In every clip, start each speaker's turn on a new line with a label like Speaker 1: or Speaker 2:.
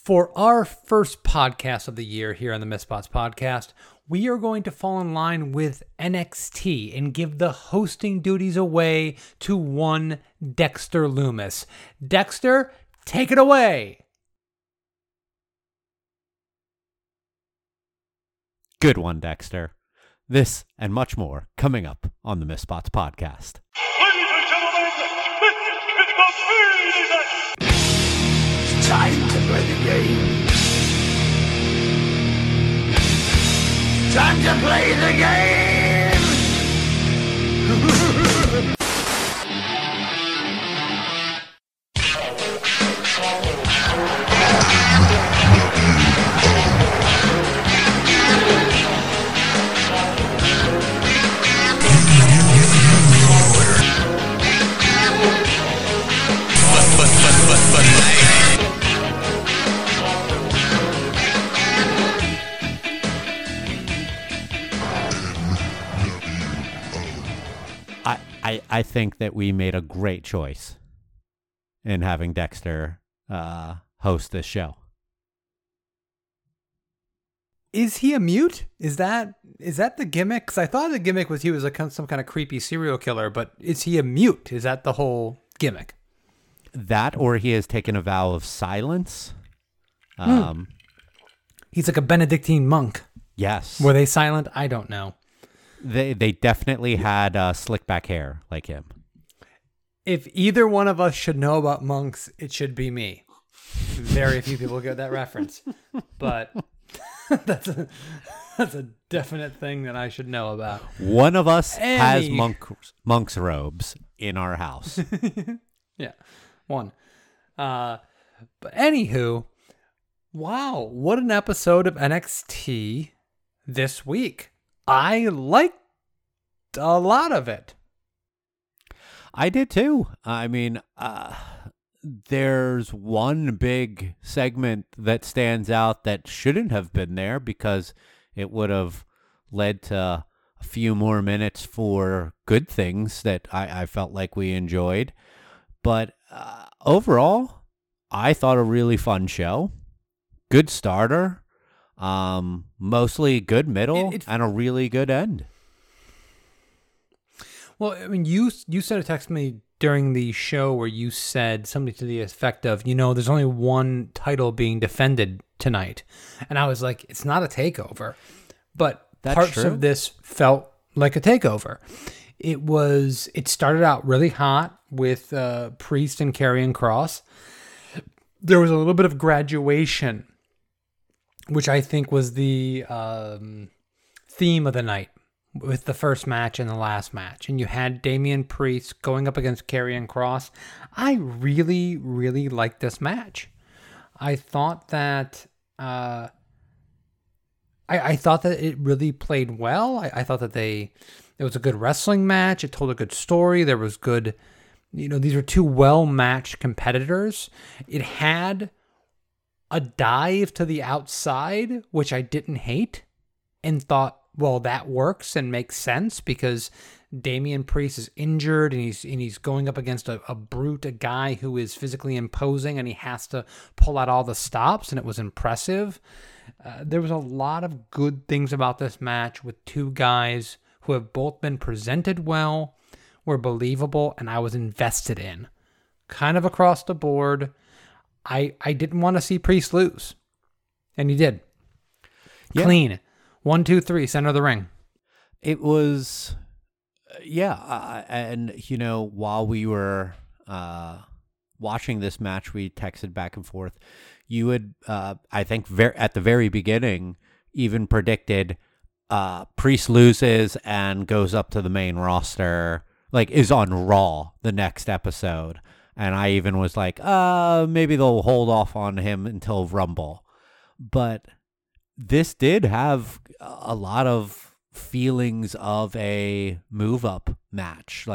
Speaker 1: For our first podcast of the year here on the Mispots Podcast, we are going to fall in line with NXT and give the hosting duties away to one Dexter Lumis. Dexter, take it away.
Speaker 2: Good one, Dexter. This and much more coming up on the Mispots Podcast.
Speaker 3: Ladies and gentlemen, this is the main event.
Speaker 4: Time to play the game. Time to play the game.
Speaker 2: I think that we made a great choice in having Dexter host this show.
Speaker 1: Is he a mute? Is that the gimmick? Because I thought the gimmick was he was some kind of creepy serial killer, but is he a mute? Is that the whole gimmick?
Speaker 2: That, or he has taken a vow of silence.
Speaker 1: He's like a Benedictine monk.
Speaker 2: Yes.
Speaker 1: Were they silent? I don't know.
Speaker 2: They definitely had slick back hair like him.
Speaker 1: If either one of us should know about monks, it should be me. Very few people get that reference, but that's a definite thing that I should know about.
Speaker 2: One of us has monk's robes in our house.
Speaker 1: Yeah, one. But anywho, wow, what an episode of NXT this week. I liked a lot of it.
Speaker 2: I did too. I mean, there's one big segment that stands out that shouldn't have been there because it would have led to a few more minutes for good things that I felt like we enjoyed. But overall, I thought a really fun show. Good starter. Mostly good middle and a really good end.
Speaker 1: Well, I mean, you sent a text to me during the show where you said something to the effect of, there's only one title being defended tonight. And I was like, it's not a takeover. But
Speaker 2: That's
Speaker 1: parts
Speaker 2: true.
Speaker 1: of this felt like a takeover. It started out really hot with Priest and Karrion Kross. There was a little bit of graduation, which I think was the theme of the night with the first match and the last match. And you had Damian Priest going up against Karrion Kross. I really, really liked this match. I thought that I thought that it really played well. I thought that it was a good wrestling match. It told a good story. There was good, these were two well-matched competitors. It had a dive to the outside, which I didn't hate, and thought, well, that works and makes sense because Damian Priest is injured and he's going up against a brute, a guy who is physically imposing, and he has to pull out all the stops, and it was impressive. There was a lot of good things about this match with two guys who have both been presented well, were believable, and I was invested in. Kind of across the board. I didn't want to see Priest lose. And he did. Yeah. Clean. 1, 2, 3, center of the ring.
Speaker 2: It was, and, while we were watching this match, we texted back and forth. You had, I think, at the very beginning, even predicted Priest loses and goes up to the main roster, is on Raw the next episode. And I even was like, maybe they'll hold off on him until Rumble. But this did have a lot of feelings of a move-up match.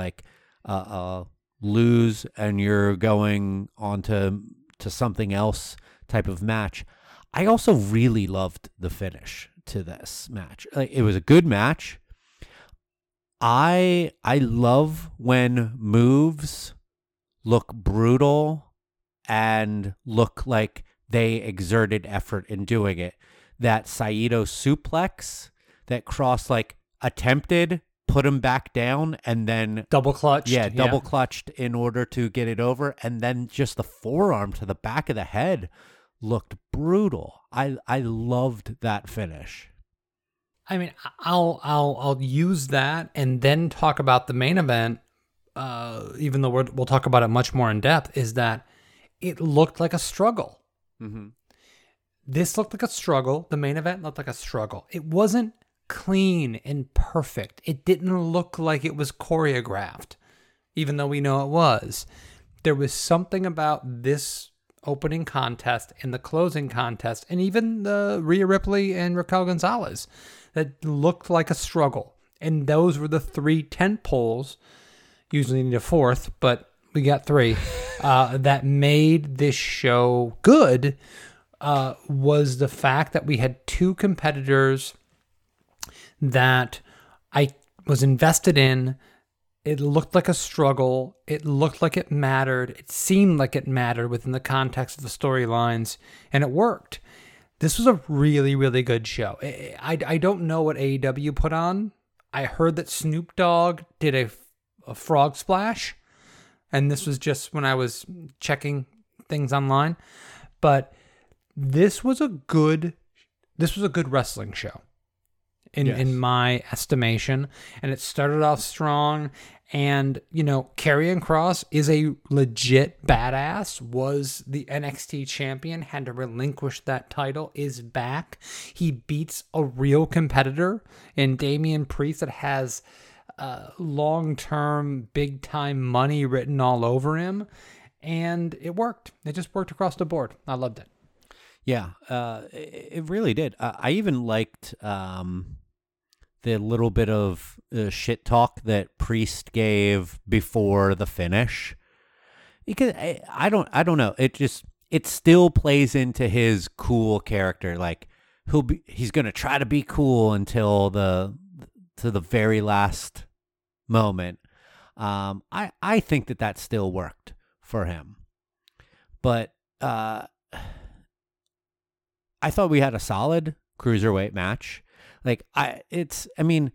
Speaker 2: Lose and you're going on to something else type of match. I also really loved the finish to this match. It was a good match. I love when moves look brutal and look like they exerted effort in doing it. That Saito suplex that Cross like attempted, put him back down, and then
Speaker 1: Double clutched.
Speaker 2: double clutched in order to get it over, and then just the forearm to the back of the head looked brutal. I loved that finish.
Speaker 1: I mean, I'll use that and then talk about the main event. Even though we'll talk about it much more in depth, is that it looked like a struggle.
Speaker 2: Mm-hmm.
Speaker 1: This looked like a struggle. The main event looked like a struggle. It wasn't clean and perfect. It didn't look like it was choreographed, even though we know it was. There was something about this opening contest and the closing contest, and even the Rhea Ripley and Raquel Gonzalez, that looked like a struggle. And those were the 3 tent poles. Usually need a 4th, but we got 3. That made this show good. Was the fact that we had 2 competitors that I was invested in. It looked like a struggle. It looked like it mattered. It seemed like it mattered within the context of the storylines, and it worked. This was a really, really good show. I don't know what AEW put on. I heard that Snoop Dogg did a frog splash, and this was just when I was checking things online. But this was a good wrestling show in my estimation, and it started off strong. And Karrion Kross is a legit badass. Was the NXT champion, had to relinquish that title, is back. He beats a real competitor in Damian Priest that has long-term, big-time money written all over him, and it worked. It just worked across the board. I loved it.
Speaker 2: Yeah, it really did. I even liked the little bit of shit talk that Priest gave before the finish. Because I don't know. It still plays into his cool character. Like he's gonna try to be cool until the very last moment. I think that still worked for him, but I thought we had a solid cruiserweight match. Like I in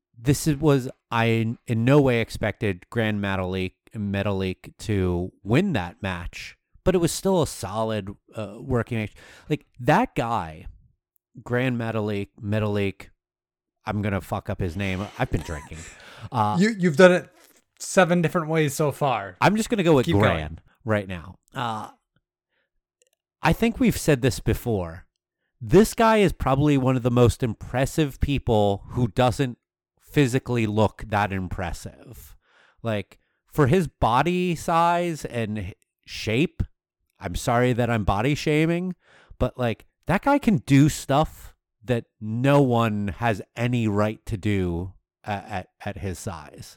Speaker 2: no way expected Grand Metalik to win that match, but it was still a solid working match. Like that guy, Grand Metalik. I'm gonna fuck up his name. I've been drinking.
Speaker 1: You've done it 7 different ways so far.
Speaker 2: I'm just gonna go with
Speaker 1: Keep
Speaker 2: Gran
Speaker 1: going.
Speaker 2: right now. I think we've said this before. This guy is probably one of the most impressive people who doesn't physically look that impressive. Like, for his body size and shape, I'm sorry that I'm body shaming, but like, that guy can do stuff that no one has any right to do at his size.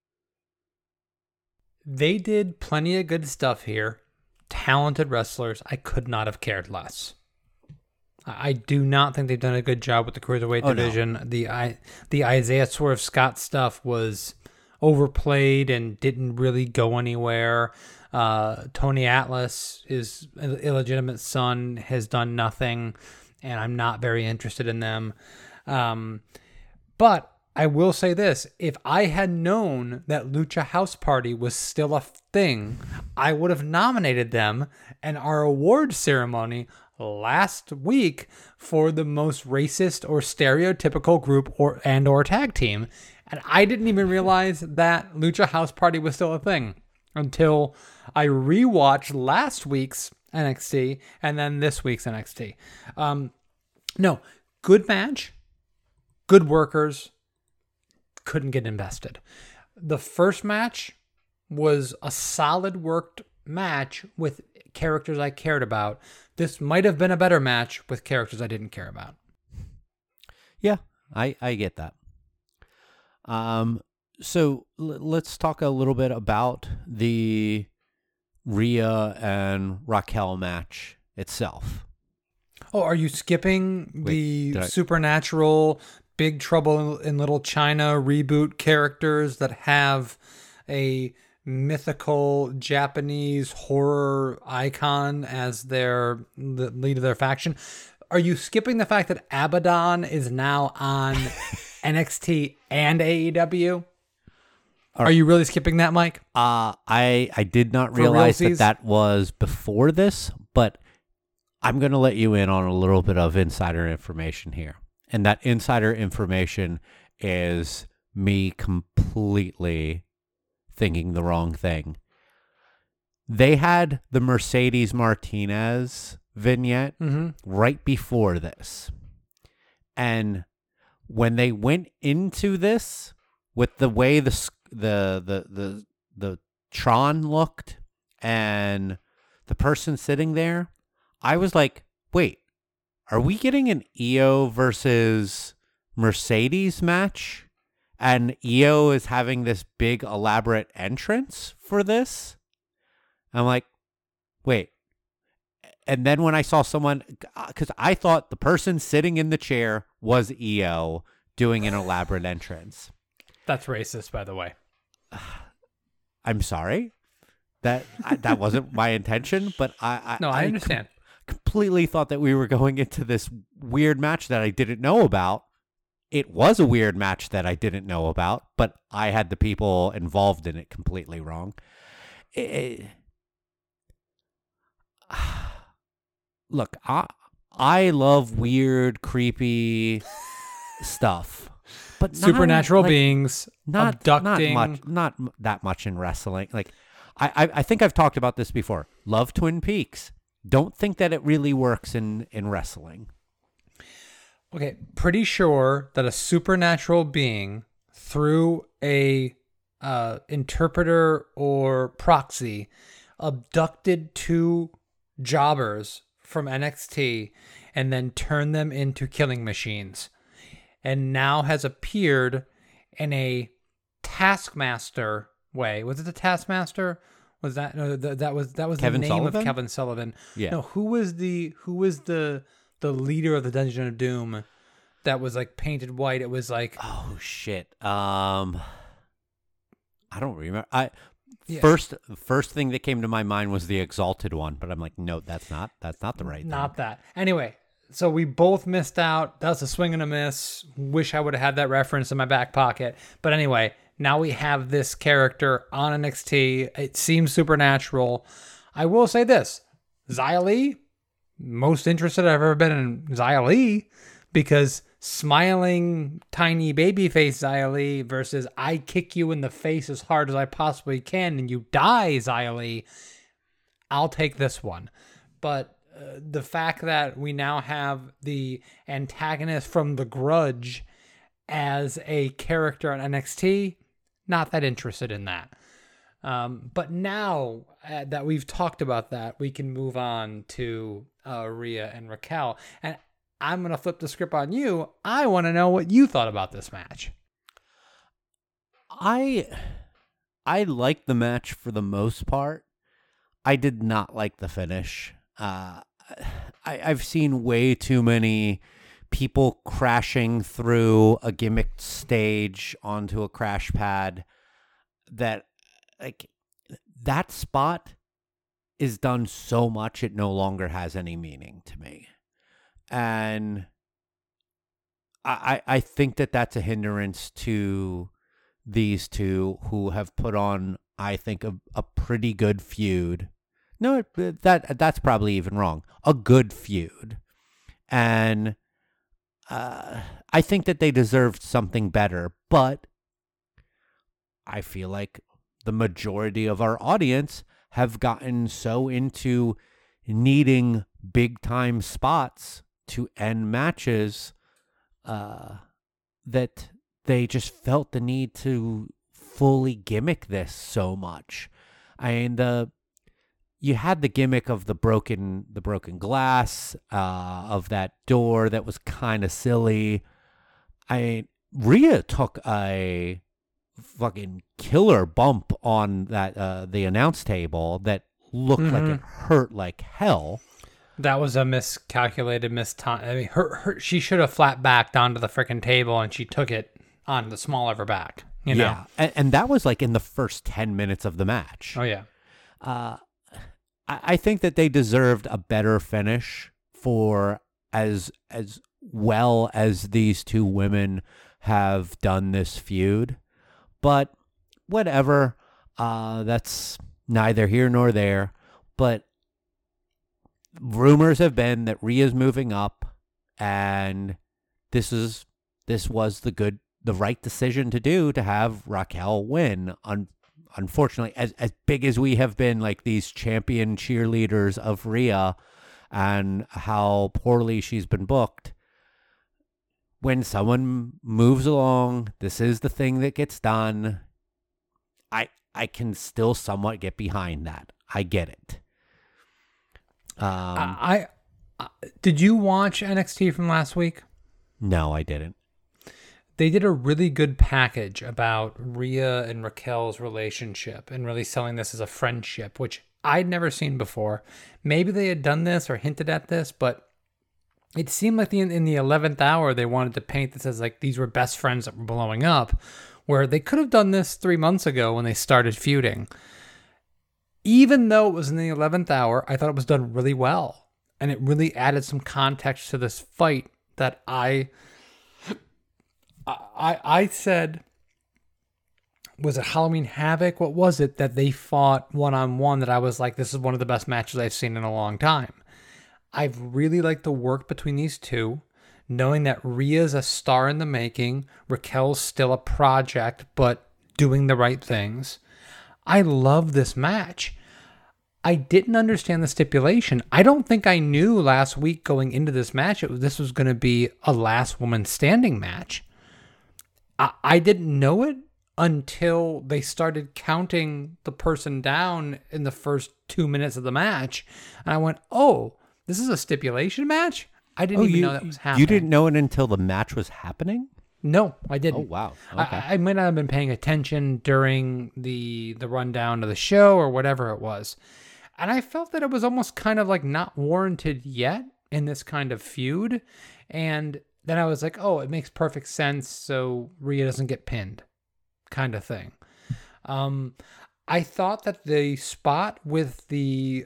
Speaker 1: They did plenty of good stuff here. Talented wrestlers. I could not have cared less. I do not think they've done a good job with the cruiserweight division. No. The Isaiah Swerve Scott stuff was overplayed and didn't really go anywhere. Tony Atlas, his illegitimate son, has done nothing, and I'm not very interested in them. But I will say this. If I had known that Lucha House Party was still a thing, I would have nominated them in our award ceremony last week for the most racist or stereotypical group or tag team. And I didn't even realize that Lucha House Party was still a thing until I rewatched last week's NXT and then this week's NXT. No, good match, good workers, couldn't get invested. The first match was a solid worked match with characters I cared about. This might have been a better match with characters I didn't care about.
Speaker 2: Yeah, I get that. So let's talk a little bit about the Rhea and Raquel match itself.
Speaker 1: Oh, are you skipping the supernatural Big Trouble in Little China reboot characters that have a mythical Japanese horror icon as the lead of their faction. Are you skipping the fact that Abaddon is now on NXT and AEW? Are you really skipping that, Mike?
Speaker 2: I did not realize
Speaker 1: realsies?
Speaker 2: that was before this, but I'm going to let you in on a little bit of insider information here. And that insider information is me completely thinking the wrong thing. They had the Mercedes Martinez vignette right before this. And when they went into this with the way the Tron looked and the person sitting there, I was like, wait, are we getting an EO versus Mercedes match? And EO is having this big elaborate entrance for this? I'm like, wait. And then when I saw someone, because I thought the person sitting in the chair was EO doing an elaborate entrance.
Speaker 1: That's racist, by the way.
Speaker 2: I'm sorry. That wasn't my intention, but I
Speaker 1: understand.
Speaker 2: Completely thought that we were going into this weird match that I didn't know about. It was a weird match that I didn't know about, but I had the people involved in it completely wrong. Look, I love weird, creepy stuff, but
Speaker 1: Supernatural beings abducting.
Speaker 2: not that much in wrestling. Like, I think I've talked about this before. Love Twin Peaks. Don't think that it really works in wrestling.
Speaker 1: Okay, pretty sure that a supernatural being through a interpreter or proxy abducted two jobbers from NXT and then turned them into killing machines, and now has appeared in a Taskmaster way. Was it the Taskmaster? Was that no? That was
Speaker 2: Kevin
Speaker 1: the name
Speaker 2: Sullivan?
Speaker 1: of Kevin Sullivan.
Speaker 2: Yeah.
Speaker 1: No, who was the leader of the Dungeon of Doom that was like painted white? It was like,
Speaker 2: Oh shit. I don't remember.
Speaker 1: Yeah.
Speaker 2: First thing that came to my mind was the Exalted One, but I'm like, no, that's not the right
Speaker 1: not
Speaker 2: thing.
Speaker 1: that. Anyway, so we both missed out. That was a swing and a miss. Wish I would have had that reference in my back pocket. But anyway, now we have this character on NXT. It seems supernatural. I will say this. Xia Li, most interested I've ever been in Xia Li, because smiling tiny babyface Xia Li versus I kick you in the face as hard as I possibly can and you die Xia Li, I'll take this one. But the fact that we now have the antagonist from The Grudge as a character on NXT, not that interested in that. But now that we've talked about that, we can move on to Rhea and Raquel. And I'm going to flip the script on you. I want to know what you thought about this match.
Speaker 2: I liked the match for the most part. I did not like the finish. I've seen way too many people crashing through a gimmicked stage onto a crash pad that, like, that spot is done so much it no longer has any meaning to me. And I think that that's a hindrance to these two who have put on, I think, a pretty good feud. No, that's probably even wrong. A good feud. And I think that they deserved something better, but I feel like the majority of our audience have gotten so into needing big time spots to end matches that they just felt the need to fully gimmick this so much. And you had the gimmick of the broken glass of that door that was kind of silly. Rhea took a fucking killer bump on that the announce table that looked like it hurt like hell.
Speaker 1: That was a miscalculated time. I mean, she should have flat backed onto the freaking table, and she took it on the small of her back. You know?
Speaker 2: Yeah, and that was like in the first 10 minutes of the match.
Speaker 1: Oh yeah.
Speaker 2: I think that they deserved a better finish for as well as these two women have done this feud. But whatever, that's neither here nor there. But rumors have been that Rhea's moving up, and this was the right decision to do, to have Raquel win. Unfortunately, as big as we have been like these champion cheerleaders of Rhea and how poorly she's been booked, when someone moves along, this is the thing that gets done. I can still somewhat get behind that. I get it.
Speaker 1: Did you watch NXT from last week?
Speaker 2: No, I didn't.
Speaker 1: They did a really good package about Rhea and Raquel's relationship and really selling this as a friendship, which I'd never seen before. Maybe they had done this or hinted at this, but it seemed like in the 11th hour they wanted to paint this as like these were best friends that were blowing up, where they could have done this 3 months ago when they started feuding. Even though it was in the 11th hour, I thought it was done really well, and it really added some context to this fight that I said, was it Halloween Havoc? What was it that they fought one-on-one that I was like, this is one of the best matches I've seen in a long time. I've really liked the work between these two, knowing that Rhea's a star in the making, Raquel's still a project, but doing the right things. I love this match. I didn't understand the stipulation. I don't think I knew last week going into this match this was going to be a last woman standing match. I didn't know it until they started counting the person down in the first 2 minutes of the match. And I went, oh, this is a stipulation match? I didn't even know that was happening.
Speaker 2: You didn't know it until the match was happening?
Speaker 1: No, I didn't.
Speaker 2: Oh, wow. Okay.
Speaker 1: I might not have been paying attention during the rundown of the show or whatever it was. And I felt that it was almost kind of like not warranted yet in this kind of feud. And then I was like, oh, it makes perfect sense so Rhea doesn't get pinned, kind of thing. I thought that the spot with the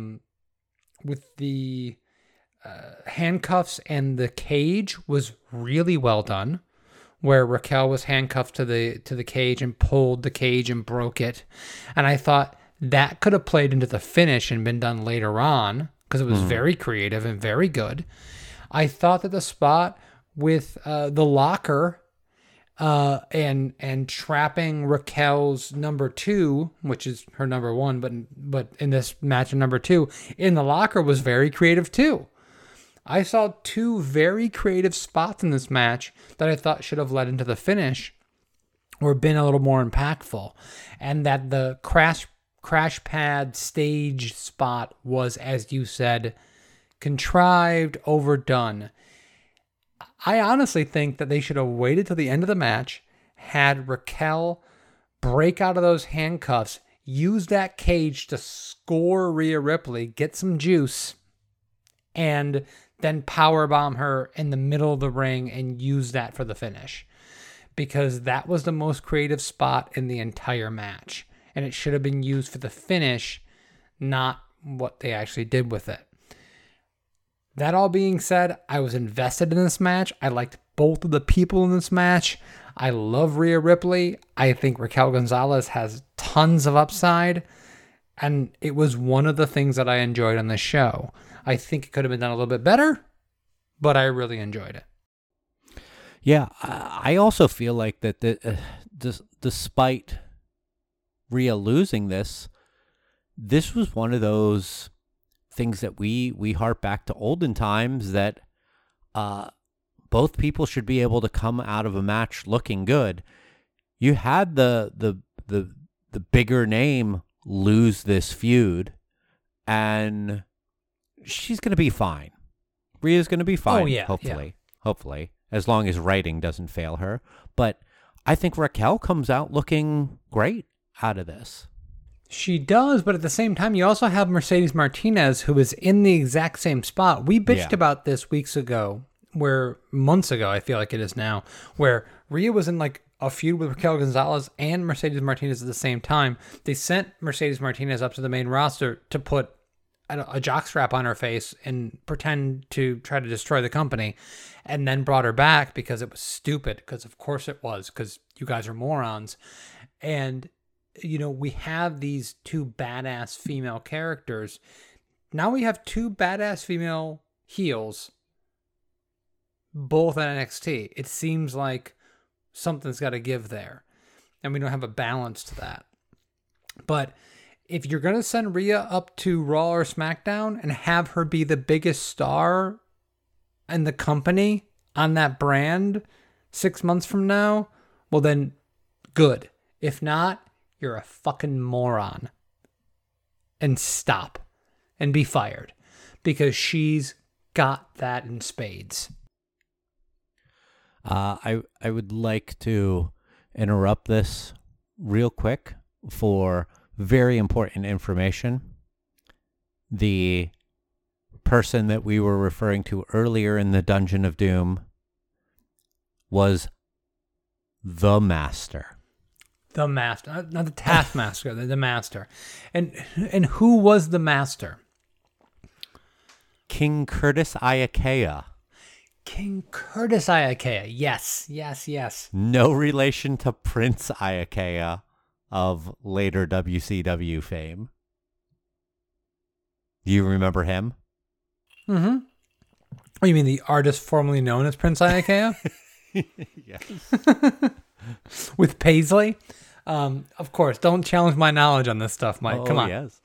Speaker 1: handcuffs and the cage was really well done, where Raquel was handcuffed to the cage and pulled the cage and broke it. And I thought that could have played into the finish and been done later on, because it was very creative and very good. I thought that the spot with the locker and trapping Raquel's number 2, which is her number 1, but in this match number 2 in the locker, was very creative too. I saw 2 very creative spots in this match that I thought should have led into the finish or been a little more impactful, and that the crash pad stage spot was, as you said, contrived, overdone. I honestly think that they should have waited till the end of the match, had Raquel break out of those handcuffs, use that cage to score Rhea Ripley, get some juice, and then powerbomb her in the middle of the ring and use that for the finish. Because that was the most creative spot in the entire match. And it should have been used for the finish, not what they actually did with it. That all being said, I was invested in this match. I liked both of the people in this match. I love Rhea Ripley. I think Raquel Gonzalez has tons of upside. And it was one of the things that I enjoyed on the show. I think it could have been done a little bit better, but I really enjoyed it.
Speaker 2: Yeah, I also feel like that despite Rhea losing this was one of those things that we harp back to olden times, that both people should be able to come out of a match looking good. You had the bigger name lose this feud, and she's going to be fine. Rhea's going to be fine.
Speaker 1: Oh, yeah,
Speaker 2: hopefully, as long as writing doesn't fail her. But I think Raquel comes out looking great out of this.
Speaker 1: She does, but at the same time, you also have Mercedes Martinez, who is in the exact same spot. We bitched about this months ago, I feel like it is now, where Rhea was in like a feud with Raquel Gonzalez and Mercedes Martinez at the same time. They sent Mercedes Martinez up to the main roster to put a jockstrap on her face and pretend to try to destroy the company, and then brought her back because it was stupid, because of course it was, because you guys are morons. And, we have these two badass female characters. Now we have two badass female heels, both at NXT. It seems like something's got to give there, and we don't have a balance to that. But if you're going to send Rhea up to Raw or SmackDown and have her be the biggest star in the company on that brand 6 months from now, well then, good. If not, you're a fucking moron. And stop. And be fired. Because she's got that in spades.
Speaker 2: I would like to interrupt this real quick for very important information. The person that we were referring to earlier in the Dungeon of Doom was the Master.
Speaker 1: The Master. Not the Taskmaster, the Master. And who was the Master?
Speaker 2: King Curtis Iakea.
Speaker 1: King Curtis Iakea. Yes.
Speaker 2: No relation to Prince Iakea of later WCW fame. Do you remember him?
Speaker 1: Mm-hmm. Oh, you mean the artist formerly known as Prince Iakea?
Speaker 2: Yes.
Speaker 1: With Paisley? Of course. Don't challenge my knowledge on this stuff, Mike. Come on.
Speaker 2: Yes.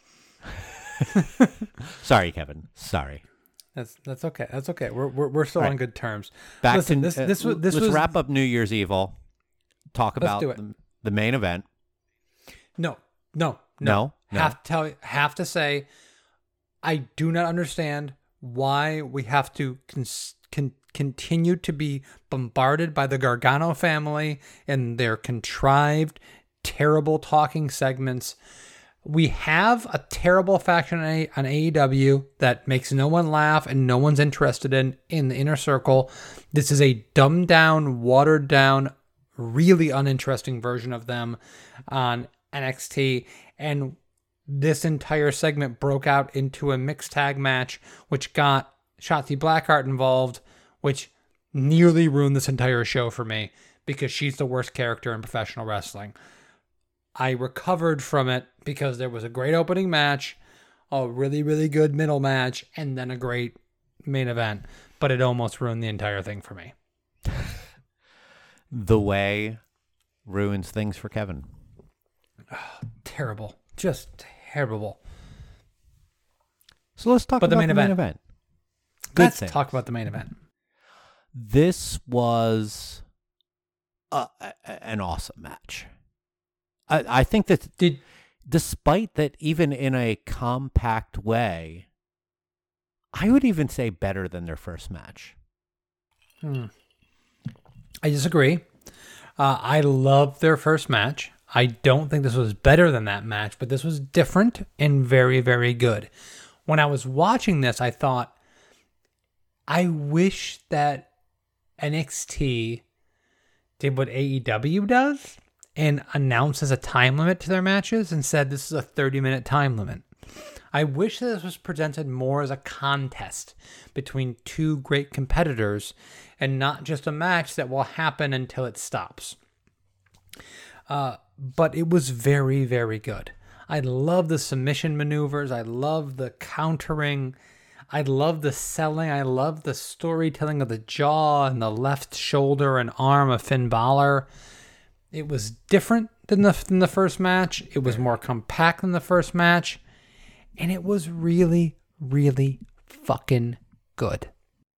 Speaker 2: Sorry, Kevin. Sorry.
Speaker 1: That's okay. That's okay. We're still
Speaker 2: Right.
Speaker 1: on good terms.
Speaker 2: Back
Speaker 1: Listen,
Speaker 2: to
Speaker 1: this
Speaker 2: let's
Speaker 1: was
Speaker 2: wrap up New Year's Evil. Talk about
Speaker 1: do it.
Speaker 2: the main event.
Speaker 1: No.
Speaker 2: No?
Speaker 1: Have to say, I do not understand why we have to continue to be bombarded by the Gargano family and their contrived, terrible talking segments. We have a terrible faction on AEW that makes no one laugh and no one's interested in the Inner Circle. This is a dumbed down, watered down, really uninteresting version of them on NXT. And this entire segment broke out into a mixed tag match, which got Shotzi Blackheart involved, which nearly ruined this entire show for me because she's the worst character in professional wrestling. I recovered from it because there was a great opening match, a really, really good middle match, and then a great main event. But it almost ruined the entire thing for me.
Speaker 2: The Way ruins things for Kevin.
Speaker 1: Terrible. Just terrible.
Speaker 2: So let's talk about the main event.
Speaker 1: Let's talk about the main event.
Speaker 2: This was an awesome match. I think that despite that, even in a compact way, I would even say better than their first match.
Speaker 1: I disagree. I love their first match. I don't think this was better than that match, but this was different and very, very good. When I was watching this, I thought, I wish that NXT did what AEW does and announces a time limit to their matches and said this is a 30-minute time limit. I wish that this was presented more as a contest between two great competitors and not just a match that will happen until it stops. But it was very, very good. I love the submission maneuvers. I love the countering. I love the selling. I love the storytelling of the jaw and the left shoulder and arm of Finn Balor. It was different than the first match. It was more compact than the first match. And it was really, really fucking good.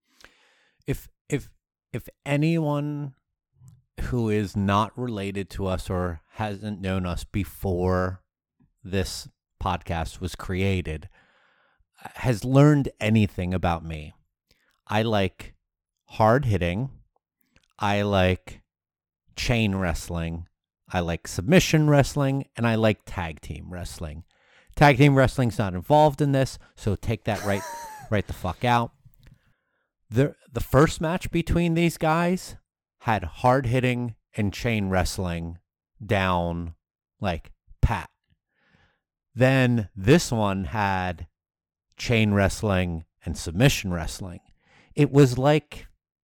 Speaker 2: If anyone who is not related to us or hasn't known us before this podcast was created has learned anything about me, I like hard hitting. I like chain wrestling. I like submission wrestling, and I like tag team wrestling. Tag team wrestling's not involved in this, so take that right the fuck out. The first match between these guys had hard hitting and chain wrestling down like pat. Then this one had chain wrestling and submission wrestling. It was like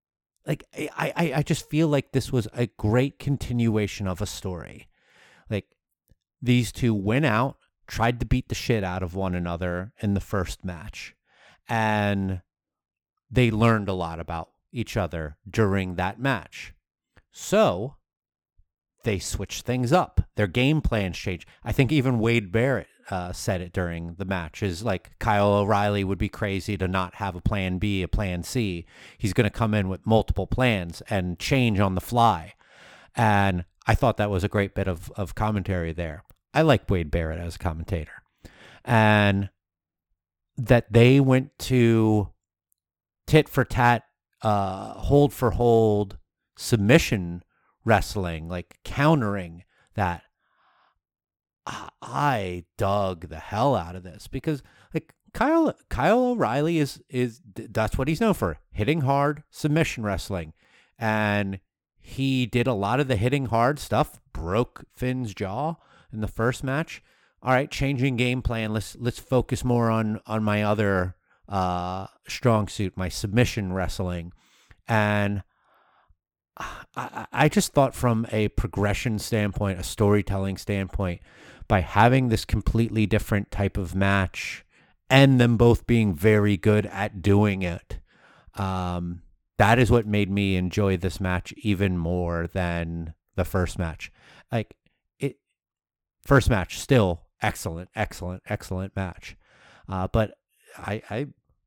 Speaker 2: I just feel like this was a great continuation of a story. Like, these two went out, tried to beat the shit out of one another in the first match, and they learned a lot about each other during that match. So they switched things up. Their game plans changed. I think even Wade Barrett said it during the match, is like, Kyle O'Reilly would be crazy to not have a plan B, a plan C. He's going to come in with multiple plans and change on the fly. And I thought that was a great bit of commentary there. I like Wade Barrett as a commentator. And that they went to tit for tat, hold for hold, submission wrestling, like countering that. I dug the hell out of this, because like Kyle O'Reilly is that's what he's known for, hitting hard, submission wrestling. And he did a lot of the hitting hard stuff, broke Finn's jaw in the first match. All right, changing game plan. Let's focus more on my other strong suit, my submission wrestling. And I just thought, from a progression standpoint, a storytelling standpoint, by having this completely different type of match and them both being very good at doing it, that is what made me enjoy this match even more than the first match. Like, first match, still excellent match. But I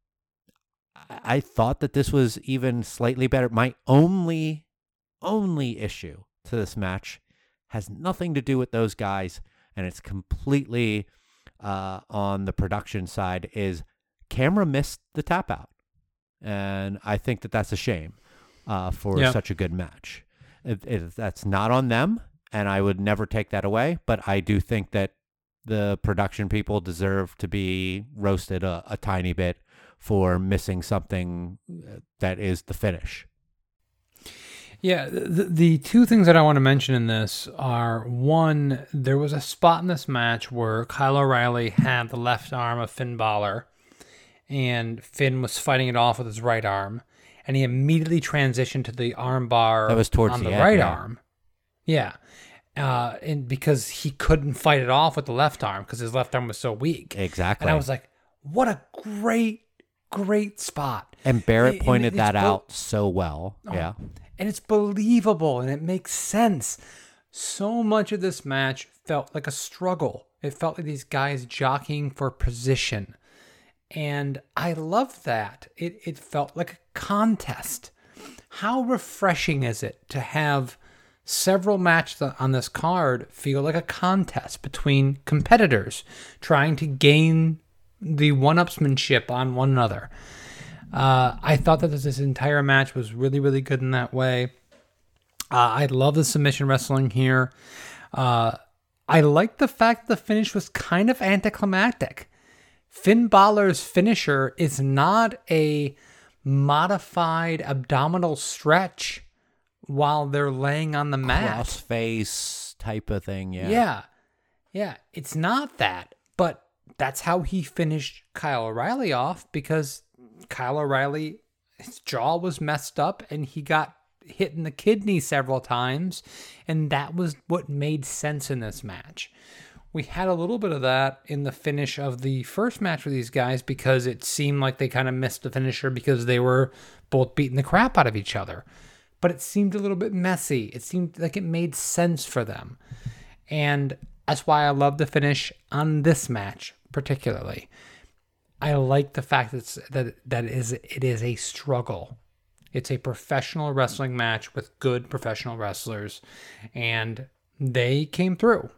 Speaker 2: thought that this was even slightly better. My only issue to this match has nothing to do with those guys, and it's completely on the production side, is camera missed the tap out. And I think that that's a shame for such a good match. That's not on them, and I would never take that away, but I do think that the production people deserve to be roasted a tiny bit for missing something that is the finish.
Speaker 1: Yeah, the two things that I want to mention in this are, one, there was a spot in this match where Kyle O'Reilly had the left arm of Finn Balor, and Finn was fighting it off with his right arm, and he immediately transitioned to the arm bar
Speaker 2: that was towards
Speaker 1: on the
Speaker 2: end,
Speaker 1: right
Speaker 2: yeah.
Speaker 1: arm. Yeah. And because he couldn't fight it off with the left arm because his left arm was so weak.
Speaker 2: Exactly.
Speaker 1: And I was like, what a great spot.
Speaker 2: And Barrett pointed
Speaker 1: it's
Speaker 2: that out so well. Yeah.
Speaker 1: And it's believable and it makes sense. So much of this match felt like a struggle. It felt like these guys jockeying for position. And I loved that. It felt like a contest. How refreshing is it to have several matches on this card feel like a contest between competitors trying to gain the one-upsmanship on one another? I thought that this entire match was really, really good in that way. I love the submission wrestling here. I like the fact that the finish was kind of anticlimactic. Finn Balor's finisher is not a modified abdominal stretch while they're laying on the mat.
Speaker 2: Crossface type of thing, yeah.
Speaker 1: Yeah, it's not that. But that's how he finished Kyle O'Reilly off, because Kyle O'Reilly, his jaw was messed up and he got hit in the kidney several times, and that was what made sense in this match. We had a little bit of that in the finish of the first match with these guys, because it seemed like they kind of missed the finisher because they were both beating the crap out of each other. But it seemed a little bit messy. It seemed like it made sense for them. And that's why I love the finish on this match particularly. I like the fact that it is a struggle. It's a professional wrestling match with good professional wrestlers, and they came through.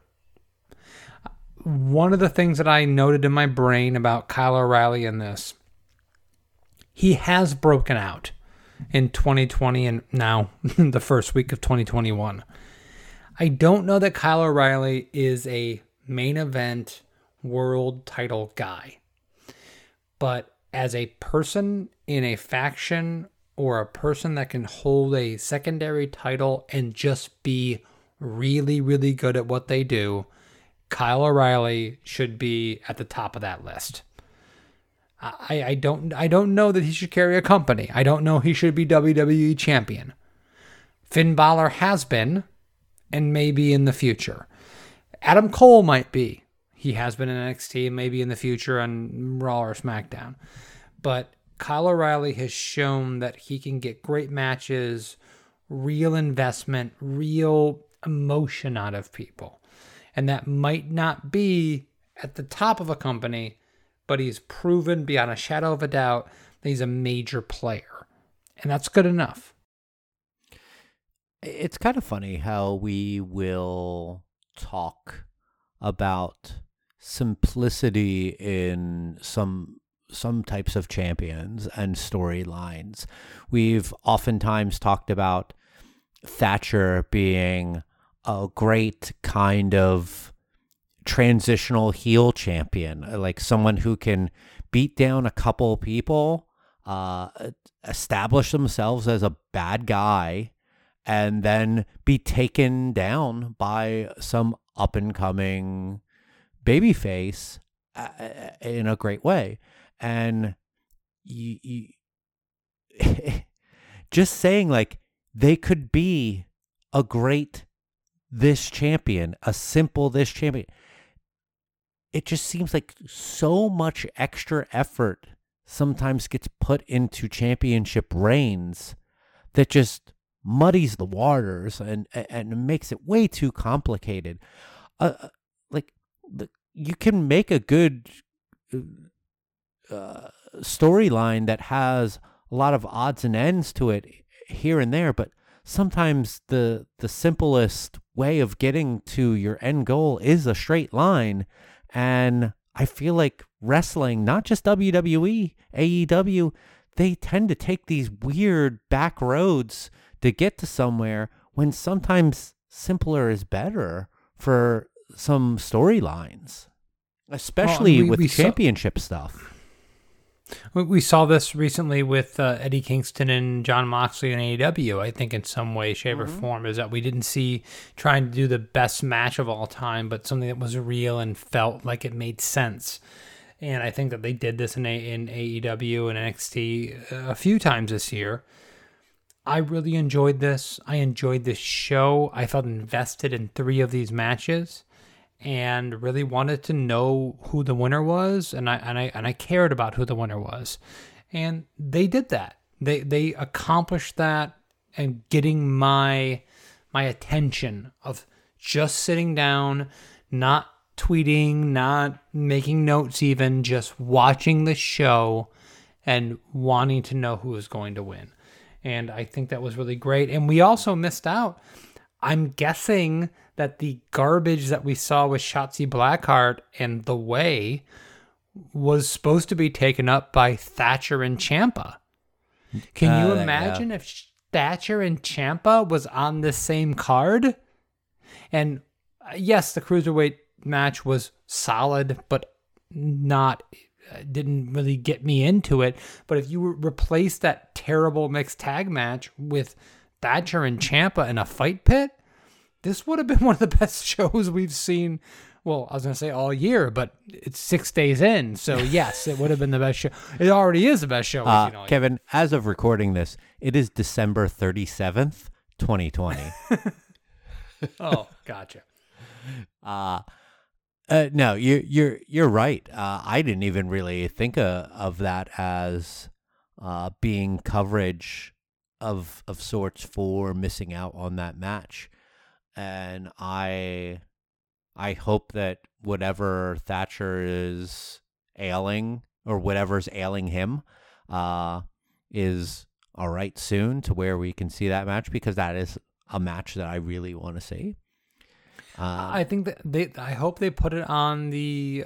Speaker 1: One of the things that I noted in my brain about Kyle O'Reilly in this, he has broken out in 2020 and now the first week of 2021. I don't know that Kyle O'Reilly is a main event world title guy. But as a person in a faction or a person that can hold a secondary title and just be really, really good at what they do, Kyle O'Reilly should be at the top of that list. I don't know that he should carry a company. I don't know he should be WWE champion. Finn Balor has been, and maybe in the future. Adam Cole might be. He has been in NXT, maybe in the future on Raw or SmackDown. But Kyle O'Reilly has shown that he can get great matches, real investment, real emotion out of people. And that might not be at the top of a company, but he's proven beyond a shadow of a doubt that he's a major player. And that's good enough.
Speaker 2: It's kind of funny how we will talk about simplicity in some types of champions and storylines. We've oftentimes talked about Thatcher being a great kind of transitional heel champion, like someone who can beat down a couple people, establish themselves as a bad guy, and then be taken down by some up-and-coming babyface in a great way. And you just saying, like, they could be a great this champion, a simple this champion. It just seems like so much extra effort sometimes gets put into championship reigns that just muddies the waters and makes it way too complicated. You can make a good storyline that has a lot of odds and ends to it here and there, but sometimes the simplest way of getting to your end goal is a straight line. And I feel like wrestling, not just WWE, AEW, they tend to take these weird back roads to get to somewhere, when sometimes simpler is better for some storylines, especially with championship stuff.
Speaker 1: We saw this recently with Eddie Kingston and John Moxley in AEW. I think in some way, shape, or form, is that we didn't see trying to do the best match of all time, but something that was real and felt like it made sense. And I think that they did this in AEW and NXT a few times this year. I really enjoyed this. I enjoyed this show. I felt invested in 3 of these matches, and really wanted to know who the winner was, and I cared about who the winner was, and they did that. They accomplished that, and getting my attention of just sitting down, not tweeting, not making notes, even just watching the show and wanting to know who was going to win. And I think that was really great. And we also missed out. I'm guessing that the garbage that we saw with Shotzi Blackheart and The Way was supposed to be taken up by Thatcher and Ciampa. Can you imagine if Thatcher and Ciampa was on the same card? And yes, the Cruiserweight match was solid, but didn't really get me into it. But if you replace that terrible mixed tag match with Thatcher and Ciampa in a fight pit, this would have been one of the best shows we've seen. Well, I was going to say all year, but it's 6 days in. So yes, it would have been the best show. It already is the best show we've seen all year.
Speaker 2: Kevin, as of recording this, it is December 37th, 2020.
Speaker 1: Oh, gotcha.
Speaker 2: No, you're right. I didn't even really think of that as being coverage of sorts for missing out on that match. And I hope that whatever Thatcher is ailing, or whatever's ailing him, is all right soon, to where we can see that match, because that is a match that I really want to see.
Speaker 1: I think that I hope they put it on the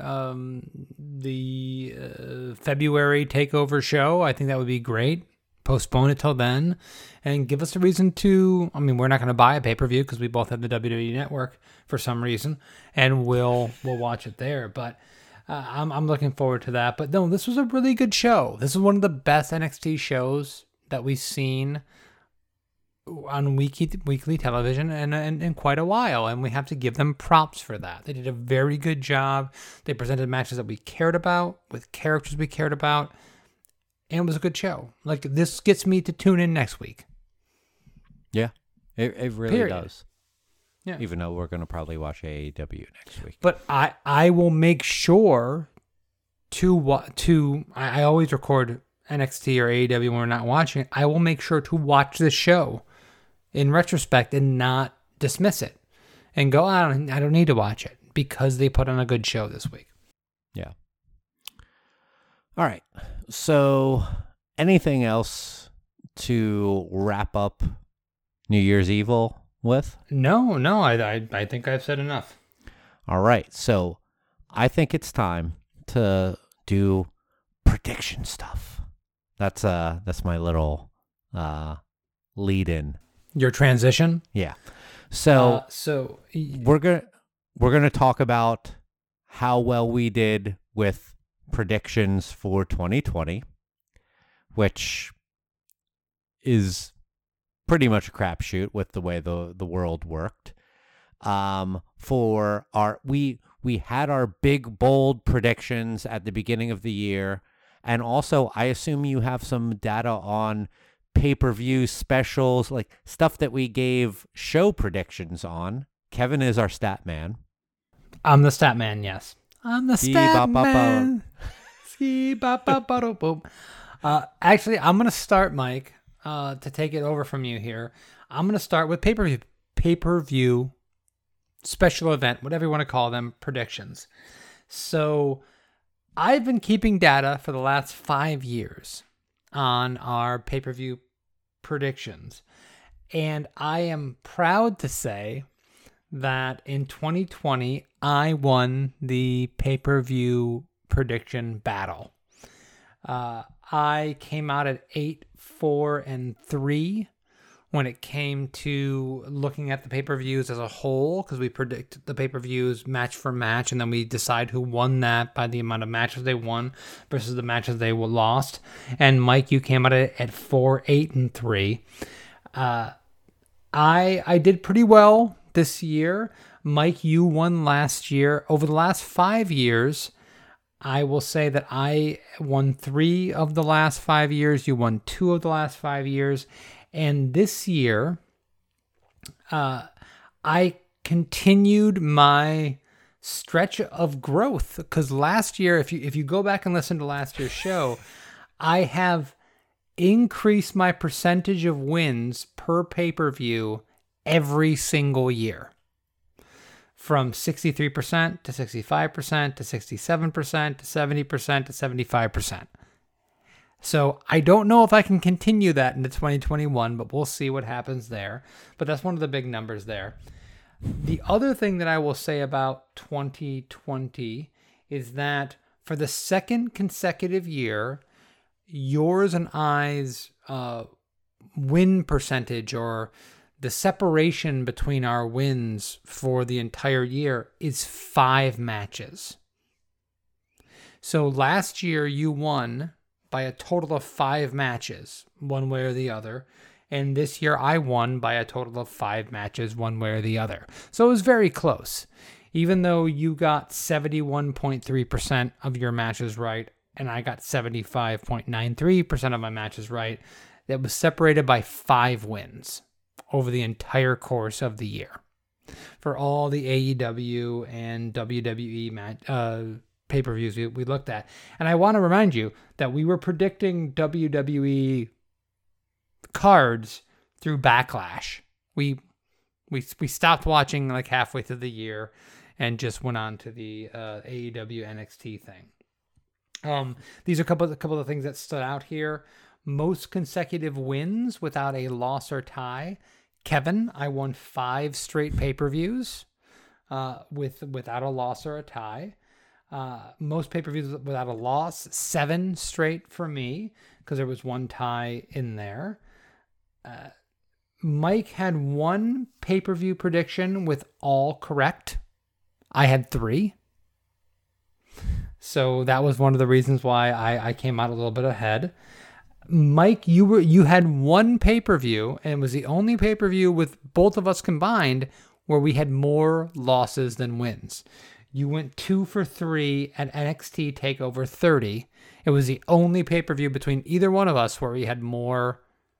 Speaker 1: February takeover show. I think that would be great. Postpone it till then, and give us a reason to. I mean, we're not going to buy a pay-per-view because we both have the WWE Network for some reason, and we'll watch it there. But I'm looking forward to that. But no, this was a really good show. This is one of the best NXT shows that we've seen on weekly television in quite a while, and we have to give them props for that. They did a very good job. They presented matches that we cared about with characters we cared about, and it was a good show. Like, this gets me to tune in next week.
Speaker 2: Yeah, it really
Speaker 1: Period.
Speaker 2: does.
Speaker 1: Yeah.
Speaker 2: Even though we're going to probably watch AEW next week.
Speaker 1: But I will make sure I always record NXT or AEW when we're not watching it. I will make sure to watch the show in retrospect and not dismiss it and go, I don't need to watch it because they put on a good show this week.
Speaker 2: Yeah. All right. So, anything else to wrap up New Year's Evil with?
Speaker 1: No, I think I've said enough.
Speaker 2: All right. So, I think it's time to do prediction stuff. That's my little lead in.
Speaker 1: Your transition?
Speaker 2: Yeah. So
Speaker 1: So
Speaker 2: we're gonna talk about how well we did with predictions for 2020, which is pretty much a crapshoot with the way the world worked. For our we had our big bold predictions at the beginning of the year, and also I assume you have some data on pay-per-view specials, like stuff that we gave show predictions on. Kevin is our stat man.
Speaker 1: I'm the stat man, yes. I'm the stat man. Actually, I'm going to start, Mike, to take it over from you here. I'm going to start with pay-per-view special event, whatever you want to call them, predictions. So I've been keeping data for the last 5 years on our pay-per-view predictions. And I am proud to say that in 2020, I won the pay-per-view prediction battle. I came out at 8-4-3 when it came to looking at the pay-per-views as a whole, because we predict the pay-per-views match for match, and then we decide who won that by the amount of matches they won versus the matches they lost. And Mike, you came out at 4-8-3. I did pretty well this year. Mike, you won last year. Over the last 5 years, I will say that I won 3 of the last 5 years. You won 2 of the last 5 years. And this year, I continued my stretch of growth, because last year, if you go back and listen to last year's show, I have increased my percentage of wins per pay-per-view every single year. From 63% to 65% to 67% to 70% to 75%. So I don't know if I can continue that into 2021, but we'll see what happens there. But that's one of the big numbers there. The other thing that I will say about 2020 is that for the second consecutive year, yours and I's win percentage, or the separation between our wins for the entire year, is 5 matches. So last year you won by a total of 5 matches, one way or the other. And this year I won by a total of 5 matches, one way or the other. So it was very close. Even though you got 71.3% of your matches right, and I got 75.93% of my matches right, that was separated by 5 wins over the entire course of the year. For all the AEW and WWE pay-per-views we looked at. And I want to remind you that we were predicting WWE cards through Backlash. We stopped watching like halfway through the year and just went on to the AEW NXT thing. These are a couple of things that stood out here. Most consecutive wins without a loss or tie. Kevin, I won 5 straight pay-per-views without a loss or a tie. Most pay-per-views without a loss, 7 straight for me, because there was 1 tie in there. Mike had 1 pay-per-view prediction with all correct. I had 3. So that was one of the reasons why I came out a little bit ahead. Mike, you had one pay-per-view, and it was the only pay-per-view with both of us combined where we had more losses than wins. You went 2 for 3 at NXT TakeOver 30. It was the only pay-per-view between either one of us where we had more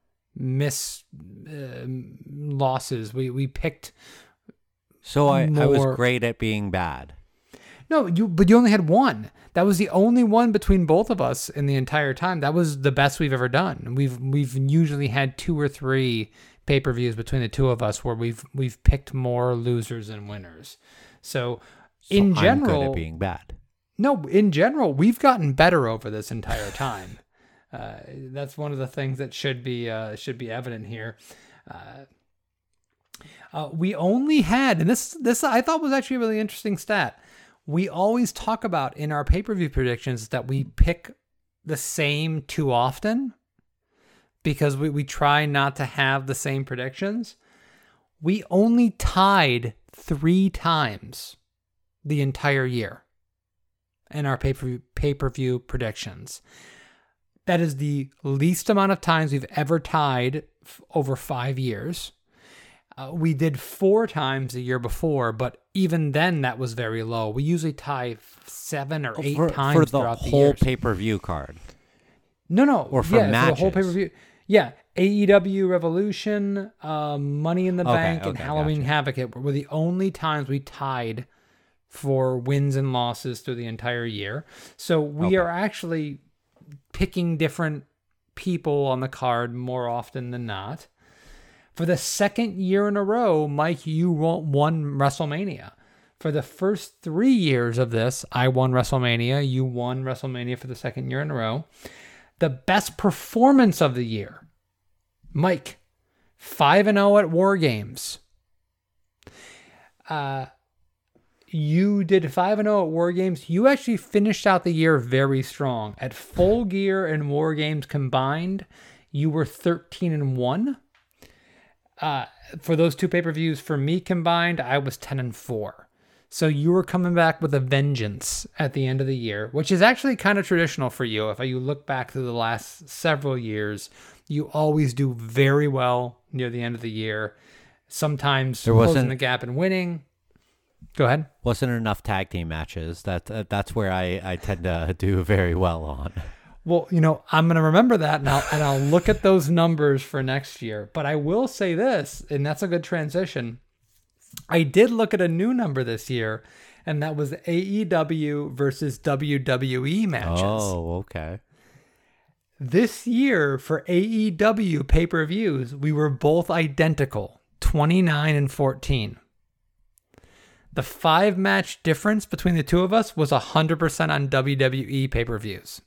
Speaker 1: losses. We picked.
Speaker 2: So I was
Speaker 1: more.
Speaker 2: great at being bad.
Speaker 1: No, but you only had one. That was the only one between both of us in the entire time. That was the best we've ever done. We've usually had 2 or 3 pay-per-views between the two of us where we've picked more losers than winners. So in general,
Speaker 2: I'm good at being bad.
Speaker 1: No, in general, we've gotten better over this entire time. That's one of the things that should be evident here. We only had, and this I thought was actually a really interesting stat. We always talk about in our pay-per-view predictions that we pick the same too often because we try not to have the same predictions. We only tied 3 times the entire year in our pay-per-view predictions. That is the least amount of times we've ever tied over 5 years. We did 4 times the year before, but even then that was very low. We usually tie 7 or 8 times
Speaker 2: for
Speaker 1: throughout
Speaker 2: the
Speaker 1: the
Speaker 2: whole
Speaker 1: years.
Speaker 2: pay-per-view card.
Speaker 1: No.
Speaker 2: Or for
Speaker 1: for the
Speaker 2: matches.
Speaker 1: whole pay-per-view. Yeah, AEW Revolution, Money in the Bank, and Halloween Havoc were the only times we tied for wins and losses through the entire year. So we are actually picking different people on the card more often than not. For the second year in a row, Mike, you won WrestleMania. For the first 3 years of this, I won WrestleMania. You won WrestleMania for the second year in a row. The best performance of the year, Mike, 5-0 at War Games. You did 5-0 at War Games. You actually finished out the year very strong. At Full Gear and War Games combined, you were 13-1. For those 2 pay-per-views, for me combined, I was 10-4. So you were coming back with a vengeance at the end of the year, which is actually kind of traditional for you. If you look back through the last several years, you always do very well near the end of the year. Sometimes closing the gap and winning. Go ahead.
Speaker 2: Wasn't enough tag team matches. That's where I tend to do very well on.
Speaker 1: Well, I'm going to remember that, and I'll look at those numbers for next year. But I will say this, and that's a good transition. I did look at a new number this year, and that was AEW versus WWE matches.
Speaker 2: Oh, okay.
Speaker 1: This year, for AEW pay-per-views, we were both identical, 29-14. The 5-match difference between the two of us was 100% on WWE pay-per-views.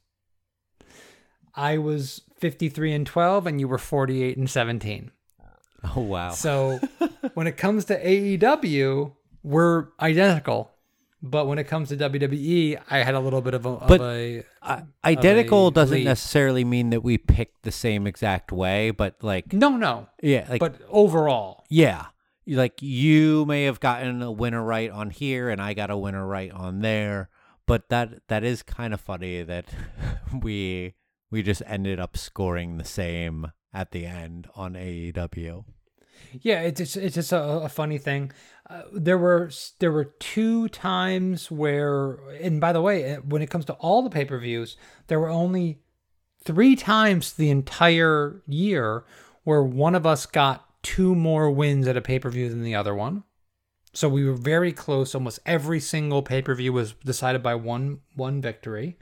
Speaker 1: I was 53-12, and you were 48-17.
Speaker 2: Oh, wow.
Speaker 1: So when it comes to AEW, we're identical. But when it comes to WWE, I had a little bit of a
Speaker 2: identical doesn't
Speaker 1: lead.
Speaker 2: necessarily mean that we picked the same exact way, but like
Speaker 1: No.
Speaker 2: yeah, like
Speaker 1: But overall.
Speaker 2: yeah, like you may have gotten a winner right on here, and I got a winner right on there. But that is kind of funny that we just ended up scoring the same at the end on AEW.
Speaker 1: Yeah, it's just a funny thing. There were 2 times where, and by the way, when it comes to all the pay-per-views, there were only 3 times the entire year where one of us got 2 more wins at a pay-per-view than the other one. So we were very close. Almost every single pay-per-view was decided by one victory.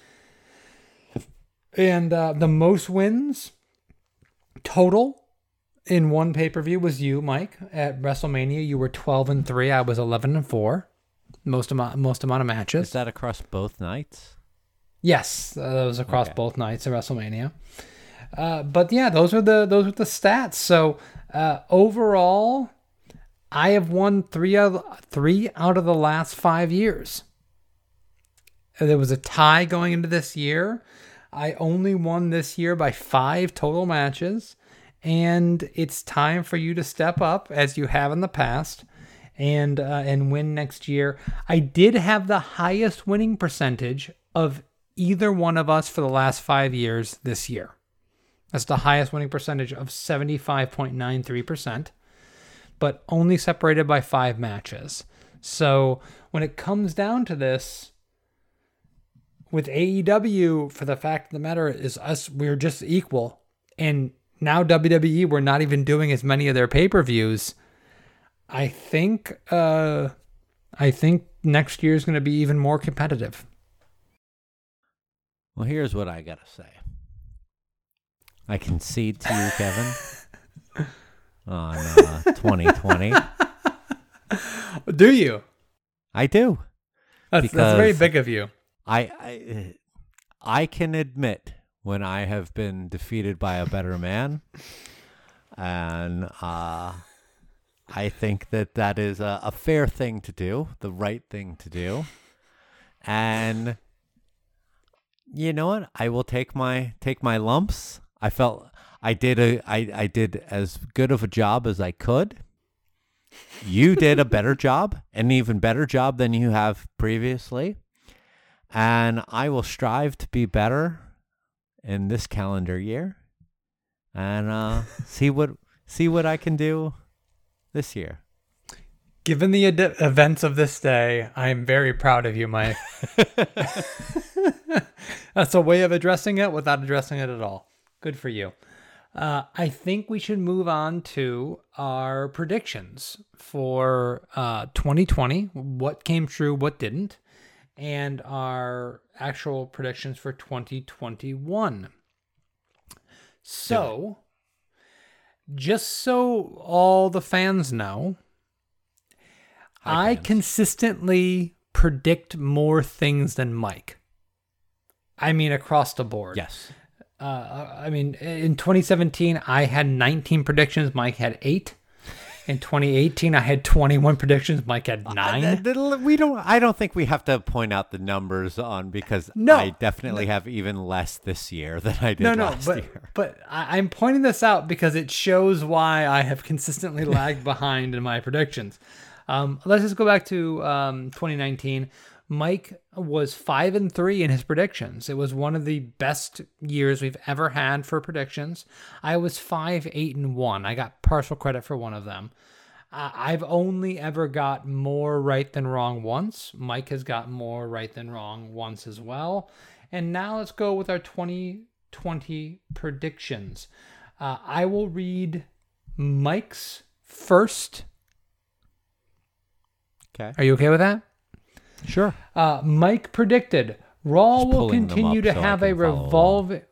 Speaker 1: And the most wins total in one pay-per-view was you, Mike. At WrestleMania, you were 12-3. I was 11-4. Most amount of matches.
Speaker 2: Is that across both nights?
Speaker 1: Yes, that was across both nights of WrestleMania. But yeah, those were the stats. So overall, I have won 3 out of the last 5 years. There was a tie going into this year. I only won this year by 5 total matches. And it's time for you to step up, as you have in the past, and win next year. I did have the highest winning percentage of either one of us for the last 5 years this year. That's the highest winning percentage of 75.93%, but only separated by 5 matches. So when it comes down to this, with AEW, for the fact of the matter is we're just equal. And now WWE, we're not even doing as many of their pay-per-views. I think next year is going to be even more competitive.
Speaker 2: Well, here's what I gotta say. I concede to you, Kevin, on 2020.
Speaker 1: Do you?
Speaker 2: I do.
Speaker 1: That's very big of you.
Speaker 2: I can admit when I have been defeated by a better man, and I think that is a fair thing to do, the right thing to do, and you know what? I will take my lumps. I felt I did as good of a job as I could. You did a better job, an even better job than you have previously. And I will strive to be better in this calendar year, and see what I can do this year.
Speaker 1: Given the events of this day, I am very proud of you, Mike. That's a way of addressing it without addressing it at all. Good for you. I think we should move on to our predictions for 2020. What came true, what didn't, and our actual predictions for 2021. So, just so all the fans know, I consistently predict more things than Mike. I mean, across the board.
Speaker 2: Yes.
Speaker 1: In 2017, I had 19 predictions. Mike had 8. In 2018, I had 21 predictions. Mike had 9.
Speaker 2: I don't think we have to point out the numbers on, because I definitely have even less this year than I did last year.
Speaker 1: But I'm pointing this out because it shows why I have consistently lagged behind in my predictions. Let's just go back to 2019. Mike was 5-3 in his predictions. It was one of the best years we've ever had for predictions. I was 5-8-1. I got partial credit for one of them. I've only ever got more right than wrong once. Mike has got more right than wrong once as well. And now let's go with our 2020 predictions. I will read Mike's first.
Speaker 2: Okay.
Speaker 1: Are you okay with that?
Speaker 2: Sure.
Speaker 1: Mike predicted Raw will continue to have a revolving.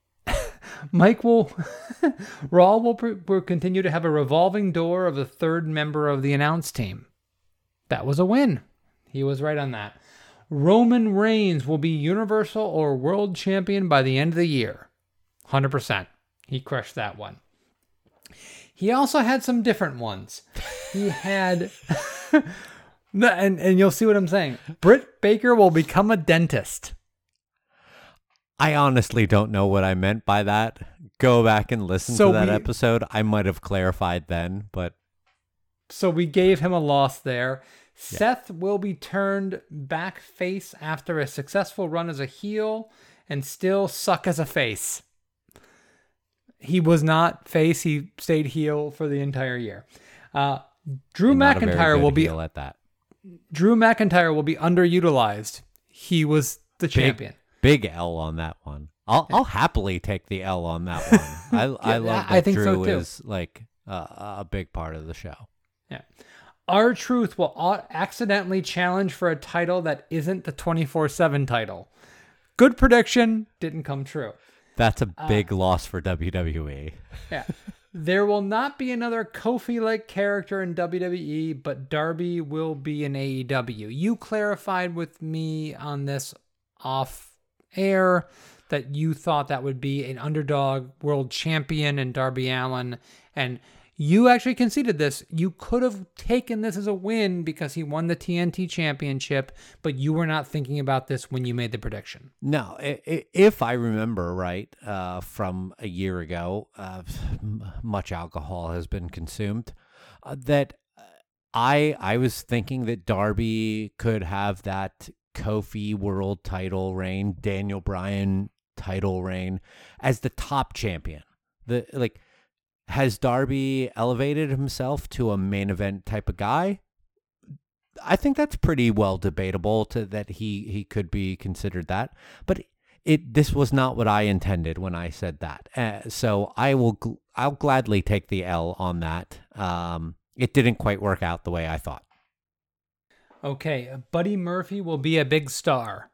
Speaker 1: Raw will continue to have a revolving door of the third member of the announce team. That was a win. He was right on that. Roman Reigns will be Universal or World Champion by the end of the year. 100%. He crushed that one. He also had some different ones. He had... And you'll see what I'm saying. Britt Baker will become a dentist.
Speaker 2: I honestly don't know what I meant by that. Go back and listen to that episode. I might have clarified then, but...
Speaker 1: So we gave him a loss there. Yeah. Seth will be turned back face after a successful run as a heel and still suck as a face. He was not face. He stayed heel for the entire year. Drew McIntyre will be...
Speaker 2: at that.
Speaker 1: Drew McIntyre will be underutilized. He was the champion.
Speaker 2: Big L on that one. I'll happily take the L on that one. I love that
Speaker 1: I think
Speaker 2: Drew
Speaker 1: so too.
Speaker 2: is like a big part of the show.
Speaker 1: Yeah. R-Truth will accidentally challenge for a title that isn't the 24/7 title. Good prediction, didn't come true.
Speaker 2: That's a big loss for WWE.
Speaker 1: Yeah. There will not be another Kofi-like character in WWE, but Darby will be in AEW. You clarified with me on this off air that you thought that would be an underdog world champion in Darby Allin, and you actually conceded this. You could have taken this as a win because he won the TNT championship, but you were not thinking about this when you made the prediction.
Speaker 2: No, if I remember right, from a year ago, much alcohol has been consumed, that I was thinking that Darby could have that Kofi world title reign, Daniel Bryan title reign as the top champion. Has Darby elevated himself to a main event type of guy? I think that's pretty well debatable that he could be considered that. But this was not what I intended when I said that. So I'll gladly take the L on that. It didn't quite work out the way I thought.
Speaker 1: Okay, Buddy Murphy will be a big star.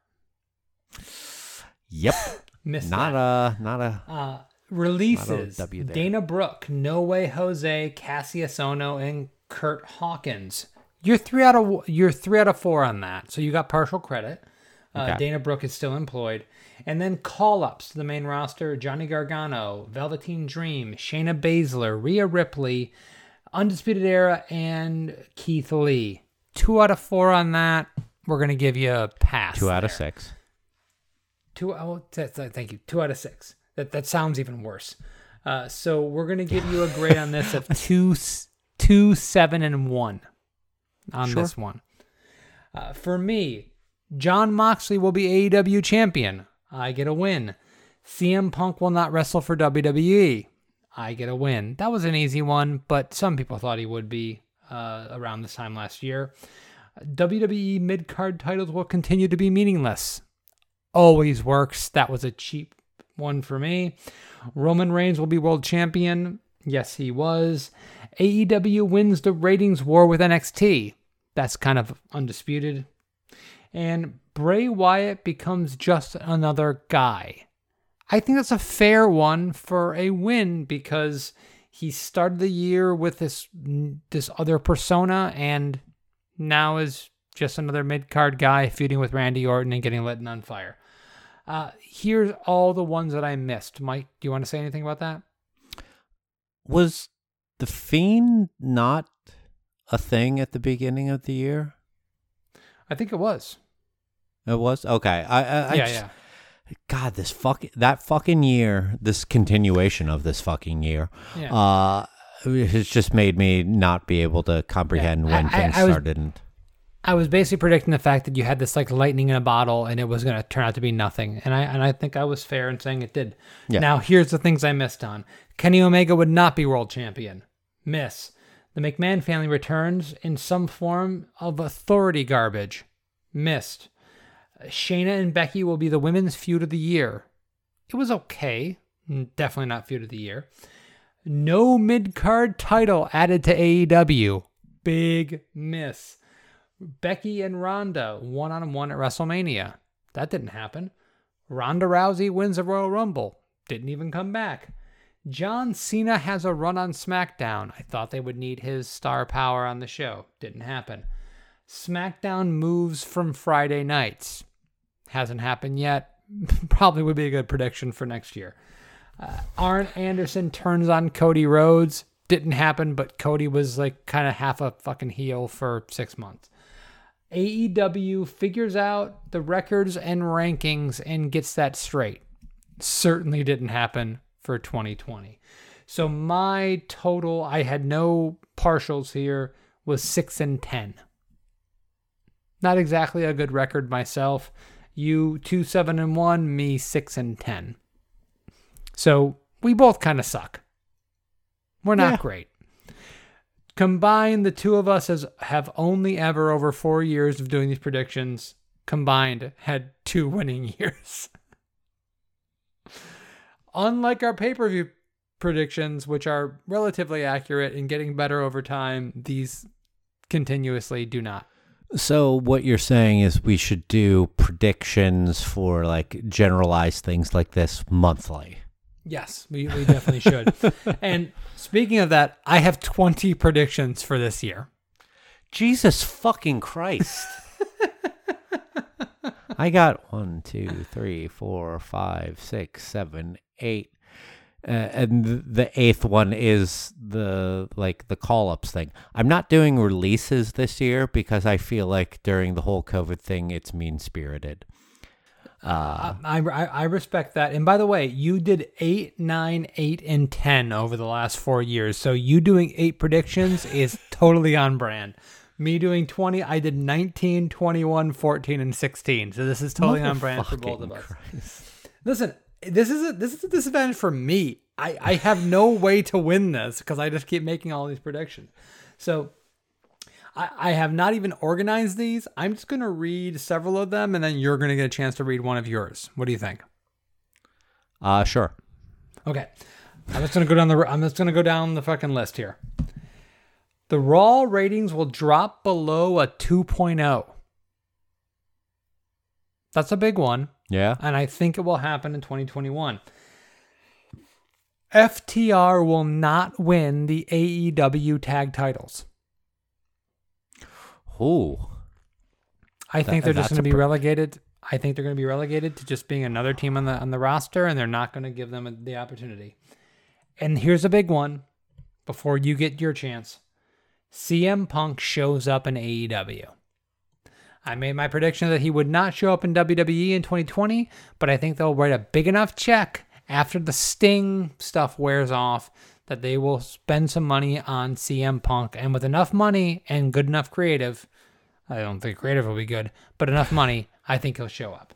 Speaker 2: Yep.
Speaker 1: Missed
Speaker 2: not
Speaker 1: that. Releases:
Speaker 2: Not a W there.
Speaker 1: Dana Brooke, No Way Jose, Cassius Ono, and Kurt Hawkins. You're 3 out of 4 on that, so you got partial credit.
Speaker 2: Okay.
Speaker 1: Dana Brooke is still employed. And then call-ups to the main roster: Johnny Gargano, Velveteen Dream, Shayna Baszler, Rhea Ripley, Undisputed Era, and Keith Lee. 2 out of 4 on that. We're going to give you a pass.
Speaker 2: 2 out of
Speaker 1: there.
Speaker 2: 6.
Speaker 1: Thank you. 2 out of 6. That sounds even worse. So we're going to give you a grade on this of 2, 7, and 1 on this one. For me, Jon Moxley will be AEW champion. I get a win. CM Punk will not wrestle for WWE. I get a win. That was an easy one, but some people thought he would be around this time last year. WWE mid-card titles will continue to be meaningless. Always works. That was a cheap one for me. Roman Reigns will be world champion. Yes, he was. AEW wins the ratings war with NXT. That's kind of undisputed. And Bray Wyatt becomes just another guy. I think that's a fair one for a win because he started the year with this other persona and now is just another mid-card guy feuding with Randy Orton and getting lit on fire. Here's all the ones that I missed. Mike, do you want to say anything about that?
Speaker 2: Was The Fiend not a thing at the beginning of the year?
Speaker 1: I think it was.
Speaker 2: It was? Okay.
Speaker 1: Yeah.
Speaker 2: God, that fucking year, this continuation of this fucking year, has just made me not be able to comprehend when things started.
Speaker 1: I was basically predicting the fact that you had this like lightning in a bottle and it was going to turn out to be nothing. And I think I was fair in saying it did.
Speaker 2: Yeah.
Speaker 1: Now, here's the things I missed on. Kenny Omega would not be world champion. Miss. The McMahon family returns in some form of authority garbage. Missed. Shayna and Becky will be the women's feud of the year. It was okay. Definitely not feud of the year. No mid-card title added to AEW. Big miss. Becky and Ronda 1-on-1 at WrestleMania. That didn't happen. Ronda Rousey wins the Royal Rumble. Didn't even come back. John Cena has a run on SmackDown. I thought they would need his star power on the show. Didn't happen. SmackDown moves from Friday nights. Hasn't happened yet. Probably would be a good prediction for next year. Arn Anderson turns on Cody Rhodes. Didn't happen, but Cody was like kind of half a fucking heel for 6 months. AEW figures out the records and rankings and gets that straight. Certainly didn't happen for 2020. So my total, I had no partials here, was 6 and 10. Not exactly a good record myself. You 2, 7 and 1, me 6 and 10. So we both kind of suck. We're not great. Combined, the two of us have only ever, over 4 years of doing these predictions, combined had 2 winning years. Unlike our pay-per-view predictions, which are relatively accurate and getting better over time, these continuously do not.
Speaker 2: So what you're saying is we should do predictions for like generalized things like this monthly.
Speaker 1: Yes, we definitely should. And speaking of that, I have 20 predictions for this year.
Speaker 2: Jesus fucking Christ. I got 1, 2, 3, 4, 5, 6, 7, 8. And the 8th one is the call-ups thing. I'm not doing releases this year because I feel like during the whole COVID thing, it's mean-spirited.
Speaker 1: I respect that. And by the way, you did 8, 9, 8, and 10 over the last 4 years. So you doing 8 predictions is totally on brand. Me doing 20, I did 19, 21, 14, and 16. So this is totally on brand for both of us.
Speaker 2: Christ.
Speaker 1: Listen, this is a disadvantage for me. I have no way to win this because I just keep making all these predictions. So I have not even organized these. I'm just going to read several of them, and then you're going to get a chance to read one of yours. What do you think?
Speaker 2: Sure.
Speaker 1: Okay. I'm just going to go down the fucking list here. The Raw ratings will drop below a 2.0. That's a big one.
Speaker 2: Yeah.
Speaker 1: And I think it will happen in 2021. FTR will not win the AEW tag titles.
Speaker 2: Ooh.
Speaker 1: I think they're just
Speaker 2: that's
Speaker 1: going to
Speaker 2: a
Speaker 1: be relegated. I think they're going to be relegated to just being another team on the roster, and they're not going to give them the opportunity. And here's a big one before you get your chance. CM Punk shows up in AEW. I made my prediction that he would not show up in WWE in 2020, but I think they'll write a big enough check after the Sting stuff wears off that they will spend some money on CM Punk. And with enough money and good enough creative, I don't think creative will be good, but enough money, I think he'll show up.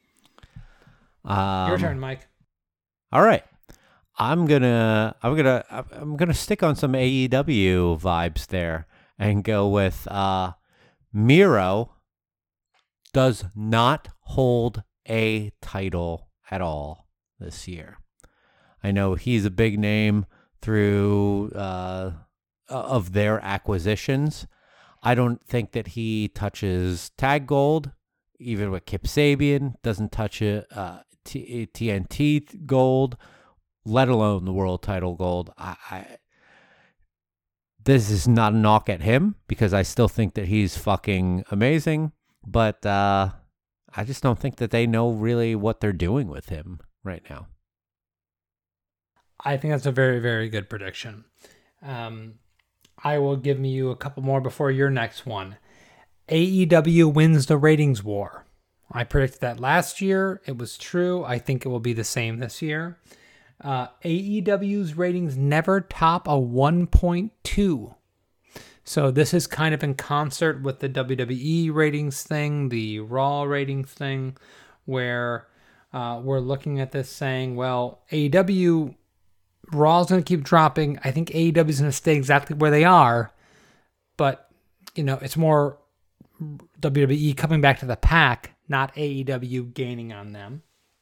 Speaker 1: Your turn, Mike.
Speaker 2: All right. I'm gonna stick on some AEW vibes there and go with Miro does not hold a title at all this year. I know he's a big name through of their acquisitions. I don't think that he touches tag gold, even with Kip Sabian. Doesn't touch it. TNT gold, let alone the world title gold. This is not a knock at him because I still think that he's fucking amazing, but I just don't think that they know really what they're doing with him right now.
Speaker 1: I think that's a very, very good prediction. I will give you a couple more before your next one. AEW wins the ratings war. I predicted that last year. It was true. I think it will be the same this year. AEW's ratings never top a 1.2. So this is kind of in concert with the WWE ratings thing, the Raw ratings thing, where we're looking at this saying, well, AEW, Raw's going to keep dropping. I think AEW is going to stay exactly where they are. But, it's more WWE coming back to the pack, not AEW gaining on them.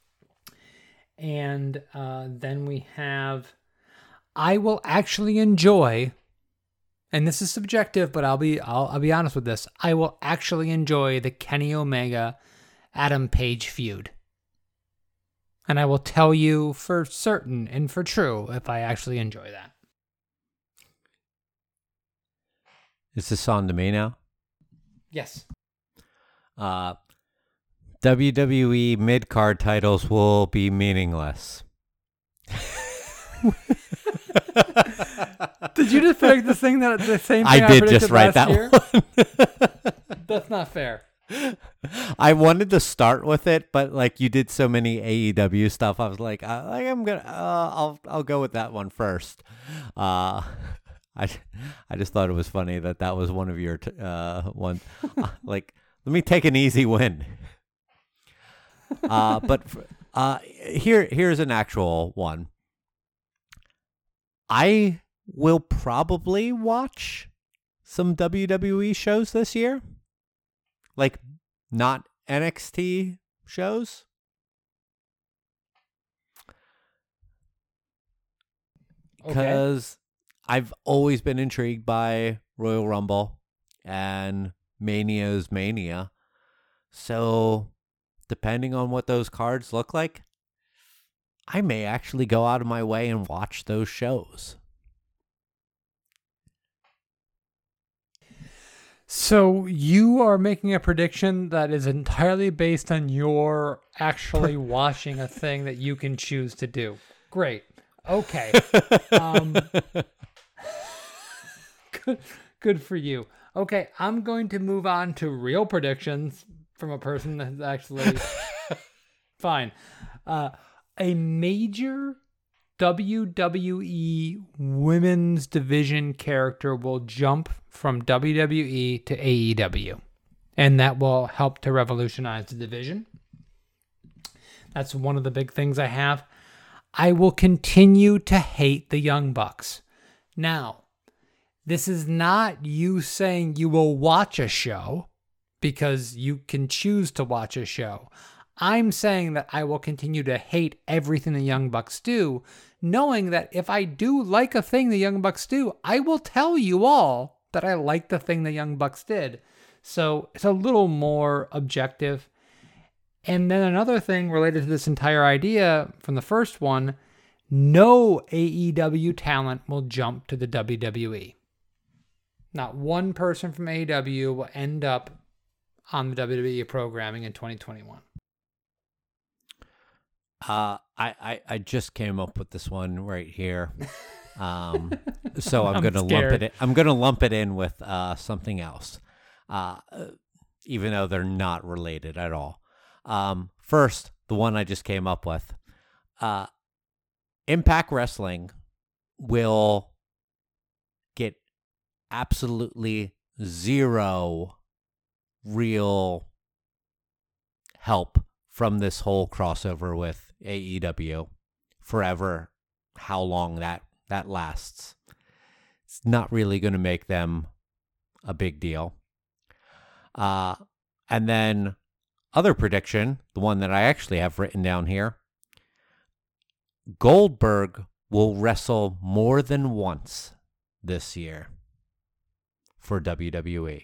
Speaker 1: And then we have, I will actually enjoy, and this is subjective, but I'll be honest with this. I will actually enjoy the Kenny Omega Adam Page feud. And I will tell you for certain and for true if I actually enjoy that.
Speaker 2: Is this on to me now?
Speaker 1: Yes.
Speaker 2: WWE mid-card titles will be meaningless.
Speaker 1: Did you just predict the same thing
Speaker 2: I did just write that
Speaker 1: year?
Speaker 2: one.
Speaker 1: That's not fair.
Speaker 2: I wanted to start with it, but you did so many AEW stuff, I was like, I'll go with that one first. I just thought it was funny that was one of your ones. Let me take an easy win. But here's an actual one. I will probably watch some WWE shows this year. Not NXT shows. Because I've always been intrigued by Royal Rumble and Mania's Mania. So, depending on what those cards look like, I may actually go out of my way and watch those shows.
Speaker 1: So you are making a prediction that is entirely based on your actually watching a thing that you can choose to do. Great. Okay. Good for you. Okay, I'm going to move on to real predictions from a person that's actually fine. A major WWE women's division character will jump from WWE to AEW, and that will help to revolutionize the division. That's one of the big things I have. I will continue to hate the Young Bucks. Now, this is not you saying you will watch a show because you can choose to watch a show. I'm saying that I will continue to hate everything the Young Bucks do, knowing that if I do like a thing the Young Bucks do, I will tell you all that I like the thing the Young Bucks did. So it's a little more objective. And then another thing related to this entire idea from the first one, no AEW talent will jump to the WWE. Not one person from AEW will end up on the WWE programming in 2021.
Speaker 2: I just came up with this one right here. So I'm gonna
Speaker 1: scared.
Speaker 2: I'm gonna lump it in with something else. Even though they're not related at all. First, the one I just came up with. Impact Wrestling will get absolutely zero real help from this whole crossover with AEW forever, how long that lasts. It's not really going to make them a big deal. And then other prediction, the one that I actually have written down here, Goldberg will wrestle more than once this year for WWE.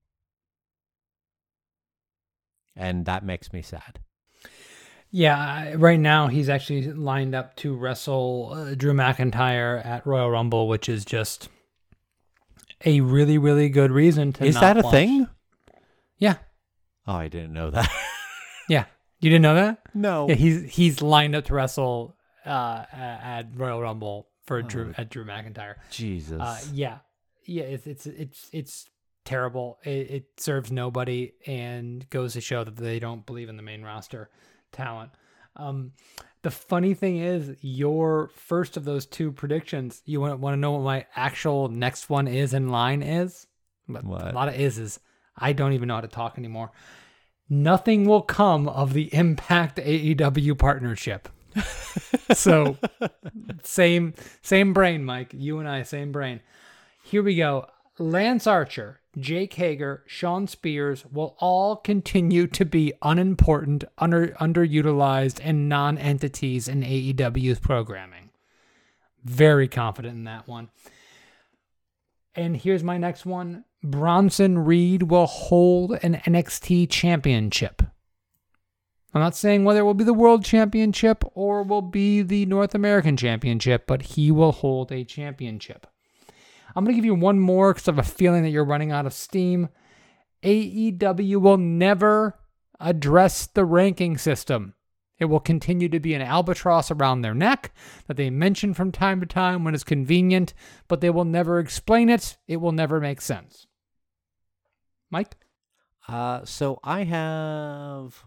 Speaker 2: And that makes me sad.
Speaker 1: Yeah, right now he's actually lined up to wrestle Drew McIntyre at Royal Rumble, which is just a really, really good reason to
Speaker 2: Is
Speaker 1: not
Speaker 2: that a
Speaker 1: watch.
Speaker 2: thing?
Speaker 1: Yeah.
Speaker 2: Oh, I didn't know that.
Speaker 1: Yeah. You didn't know that?
Speaker 2: No.
Speaker 1: Yeah, he's lined up to wrestle at Royal Rumble for Drew McIntyre.
Speaker 2: Jesus.
Speaker 1: Yeah, it's terrible. It serves nobody and goes to show that they don't believe in the main roster talent. The funny thing is, your first of those two predictions, you want to know what my actual next one is in line is? But
Speaker 2: What?
Speaker 1: A lot of is I don't even know how to talk anymore. Nothing will come of the Impact AEW partnership. So same brain, Mike. You and I, same brain. Here we go. Lance Archer, Jake Hager, Sean Spears will all continue to be unimportant, underutilized, and non-entities in AEW's programming. Very confident in that one. And here's my next one. Bronson Reed will hold an NXT championship. I'm not saying whether it will be the World Championship or will be the North American Championship, but he will hold a championship. I'm going to give you one more because I have a feeling that you're running out of steam. AEW will never address the ranking system. It will continue to be an albatross around their neck that they mention from time to time when it's convenient, but they will never explain it. It will never make sense. Mike?
Speaker 2: So I have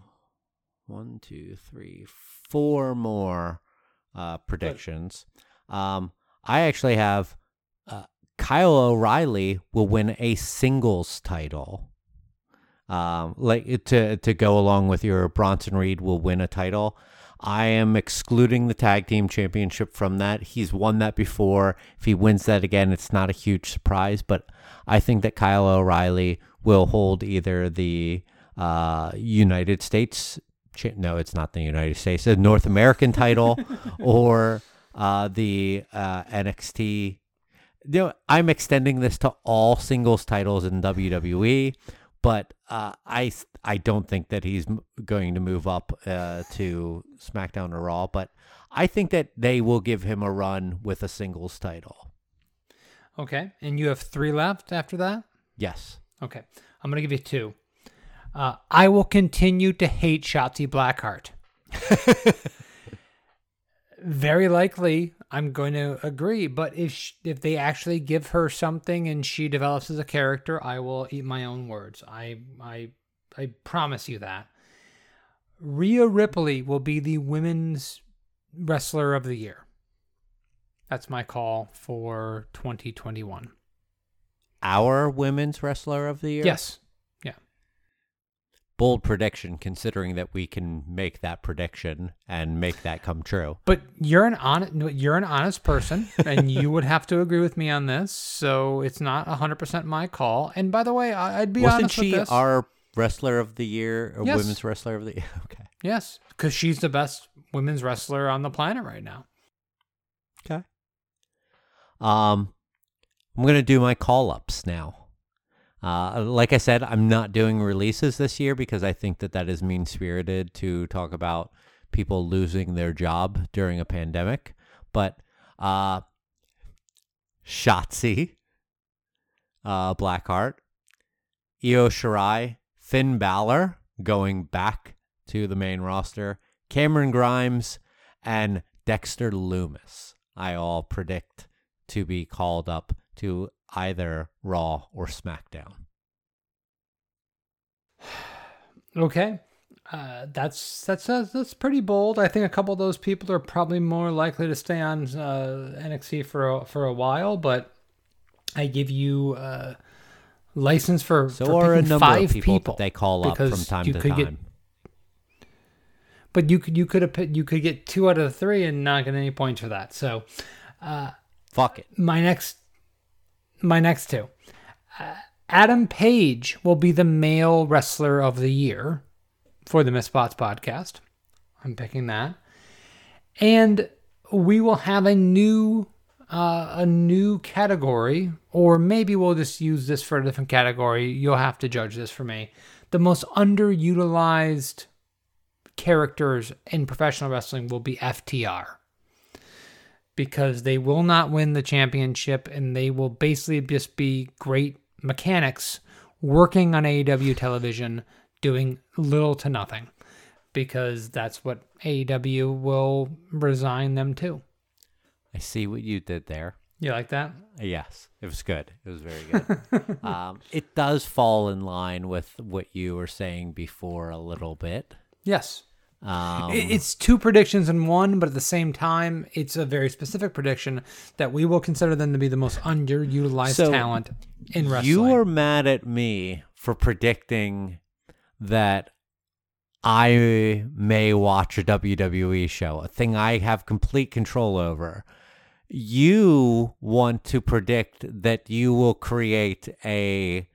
Speaker 2: 4 more predictions. I actually have Kyle O'Reilly will win a singles title. Like to go along with your Bronson Reed will win a title. I am excluding the tag team championship from that. He's won that before. If he wins that again, it's not a huge surprise, but I think that Kyle O'Reilly will hold either the United States, no, it's not the United States, the North American title or the NXT. You know, I'm extending this to all singles titles in WWE, but I don't think that he's going to move up to SmackDown or Raw, but I think that they will give him a run with a singles title.
Speaker 1: Okay, and you have 3 left after that?
Speaker 2: Yes.
Speaker 1: Okay, I'm going to give you 2. I will continue to hate Shotzi Blackheart. Very likely, I'm going to agree. But if they actually give her something and she develops as a character, I will eat my own words. I promise you that. Rhea Ripley will be the women's wrestler of the year. That's my call for 2021.
Speaker 2: Our women's wrestler of the year?
Speaker 1: Yes. Yeah.
Speaker 2: bold prediction considering that we can make that prediction and make that come true.
Speaker 1: But you're an honest person, and you would have to agree with me on this. So it's not 100% my call. And by the way, I'd be
Speaker 2: Wasn't
Speaker 1: honest with
Speaker 2: she
Speaker 1: this.
Speaker 2: our wrestler of the year or
Speaker 1: Yes.
Speaker 2: women's wrestler of the year? Okay.
Speaker 1: Yes, because she's the best women's wrestler on the planet right now.
Speaker 2: Okay. I'm going to do my call-ups now. Like I said, I'm not doing releases this year because I think that is mean-spirited to talk about people losing their job during a pandemic. But Shotzi, Blackheart, Io Shirai, Finn Balor going back to the main roster, Cameron Grimes, and Dexter Lumis. I all predict to be called up to either Raw or SmackDown.
Speaker 1: Okay, that's pretty bold. I think a couple of those people are probably more likely to stay on NXT for a while, but I give you license for
Speaker 2: So are a
Speaker 1: picking
Speaker 2: number
Speaker 1: 5
Speaker 2: of people
Speaker 1: people
Speaker 2: that they call up from
Speaker 1: because
Speaker 2: time
Speaker 1: you
Speaker 2: to
Speaker 1: could
Speaker 2: time.
Speaker 1: But you could get 2 out of the 3 and not get any points for that. So
Speaker 2: Fuck it.
Speaker 1: my next 2. Adam Page will be the male wrestler of the year for the Mispots podcast. I'm picking that. And we will have a new category, or maybe we'll just use this for a different category. You'll have to judge this for me. The most underutilized characters in professional wrestling will be FTR. Because they will not win the championship, and they will basically just be great mechanics working on AEW television, doing little to nothing, because that's what AEW will resign them to.
Speaker 2: I see what you did there.
Speaker 1: You like that?
Speaker 2: Yes, it was good. It was very good. It does fall in line with what you were saying before a little bit.
Speaker 1: Yes. It's 2 predictions in one, but at the same time, it's a very specific prediction that we will consider them to be the most underutilized talent in wrestling.
Speaker 2: You are mad at me for predicting that I may watch a WWE show, a thing I have complete control over. You want to predict that you will create a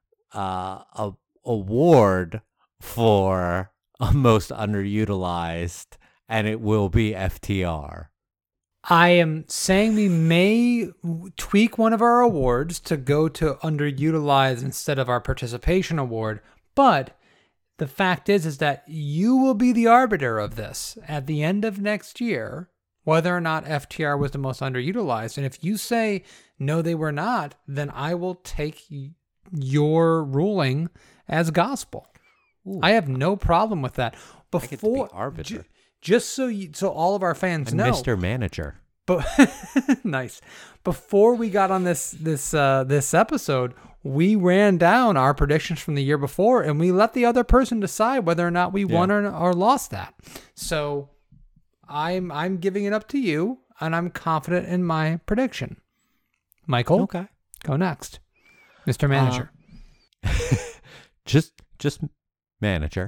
Speaker 2: award for a most underutilized, and it will be FTR.
Speaker 1: I am saying we may tweak one of our awards to go to underutilized instead of our participation award, but the fact is that you will be the arbiter of this at the end of next year, whether or not FTR was the most underutilized. And if you say, no, they were not, then I will take your ruling as gospel.
Speaker 2: Ooh.
Speaker 1: I have no problem with that.
Speaker 2: I get to be arbiter.
Speaker 1: Just so all of our fans
Speaker 2: I'm
Speaker 1: know,
Speaker 2: Mr. Manager.
Speaker 1: But nice. Before we got on this episode, we ran down our predictions from the year before, and we let the other person decide whether or not we won or lost that. So I'm giving it up to you, and I'm confident in my prediction. Michael,
Speaker 2: Okay.
Speaker 1: go next, Mr. Manager.
Speaker 2: Just manager.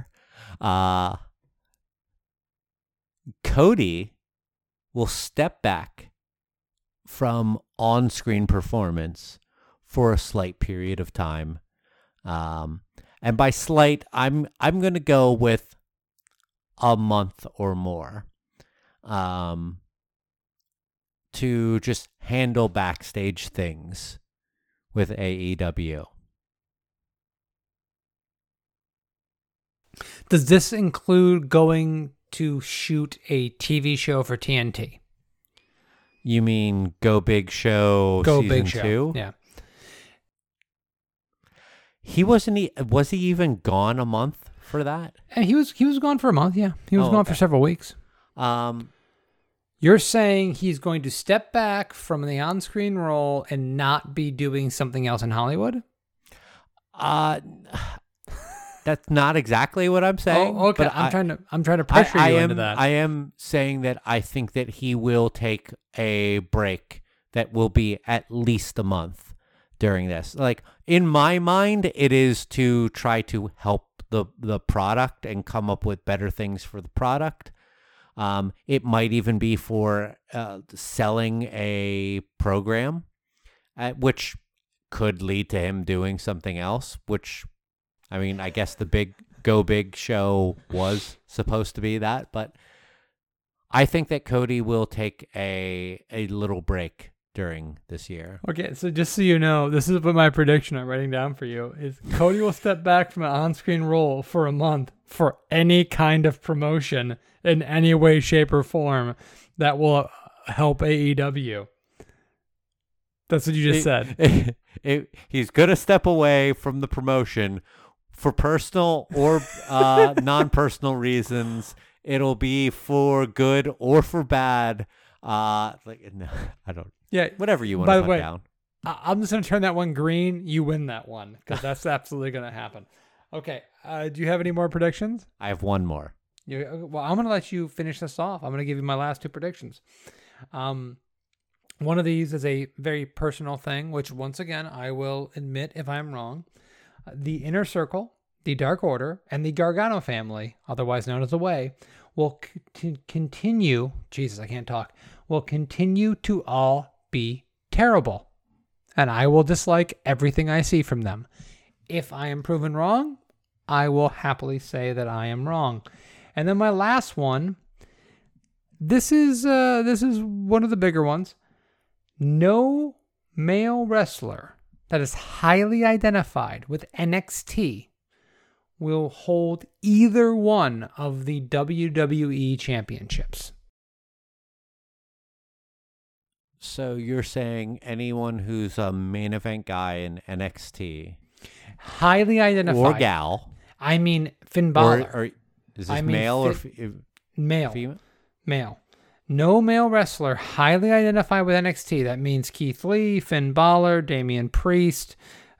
Speaker 2: Cody will step back from on-screen performance for a slight period of time. And by slight, I'm going to go with a month or more. To just handle backstage things with AEW.
Speaker 1: Does this include going to shoot a TV show for TNT?
Speaker 2: You mean Go Big Show
Speaker 1: Go
Speaker 2: season
Speaker 1: Big Show.
Speaker 2: 2?
Speaker 1: Yeah.
Speaker 2: Was he even gone a month for that?
Speaker 1: And he was gone for a month, yeah. He was gone for several weeks. You're saying he's going to step back from the on-screen role and not be doing something else in Hollywood?
Speaker 2: That's not exactly what I'm saying.
Speaker 1: Oh, okay.
Speaker 2: but
Speaker 1: I'm trying to pressure you into that.
Speaker 2: I am saying that I think that he will take a break that will be at least a month during this. Like, in my mind, it is to try to help the product and come up with better things for the product. It might even be for selling a program, which could lead to him doing something else, which, I mean, I guess the big Go Big show was supposed to be that, but I think that Cody will take a little break during this year.
Speaker 1: Okay, so just so you know, this is what my prediction I'm writing down for you is Cody will step back from an on-screen role for a month for any kind of promotion in any way, shape, or form that will help AEW. That's what you just said.
Speaker 2: He's going to step away from the promotion for personal or non-personal reasons. It'll be for good or for bad. No, I don't.
Speaker 1: Yeah.
Speaker 2: Whatever you want
Speaker 1: By
Speaker 2: to
Speaker 1: the
Speaker 2: put
Speaker 1: way,
Speaker 2: down.
Speaker 1: I'm just going to turn that one green. You win that one because that's absolutely going to happen. Okay. Do you have any more predictions?
Speaker 2: I have one more.
Speaker 1: Well, I'm going to let you finish this off. I'm going to give you my last two predictions. One of these is a very personal thing, which once again, I will admit if I'm wrong. The Inner Circle, the Dark Order, and the Gargano family, otherwise known as the Way, will continue. Jesus, I can't talk. Will continue to all be terrible. And I will dislike everything I see from them. If I am proven wrong, I will happily say that I am wrong. And then my last one, this is one of the bigger ones. No male wrestler that is highly identified with NXT will hold either one of the WWE championships.
Speaker 2: So you're saying anyone who's a main event guy in NXT
Speaker 1: Highly identified.
Speaker 2: or gal,
Speaker 1: I mean Finn Balor.
Speaker 2: or is this male or
Speaker 1: male?
Speaker 2: female?
Speaker 1: Male. No male wrestler highly identified with NXT. That means Keith Lee, Finn Balor, Damian Priest,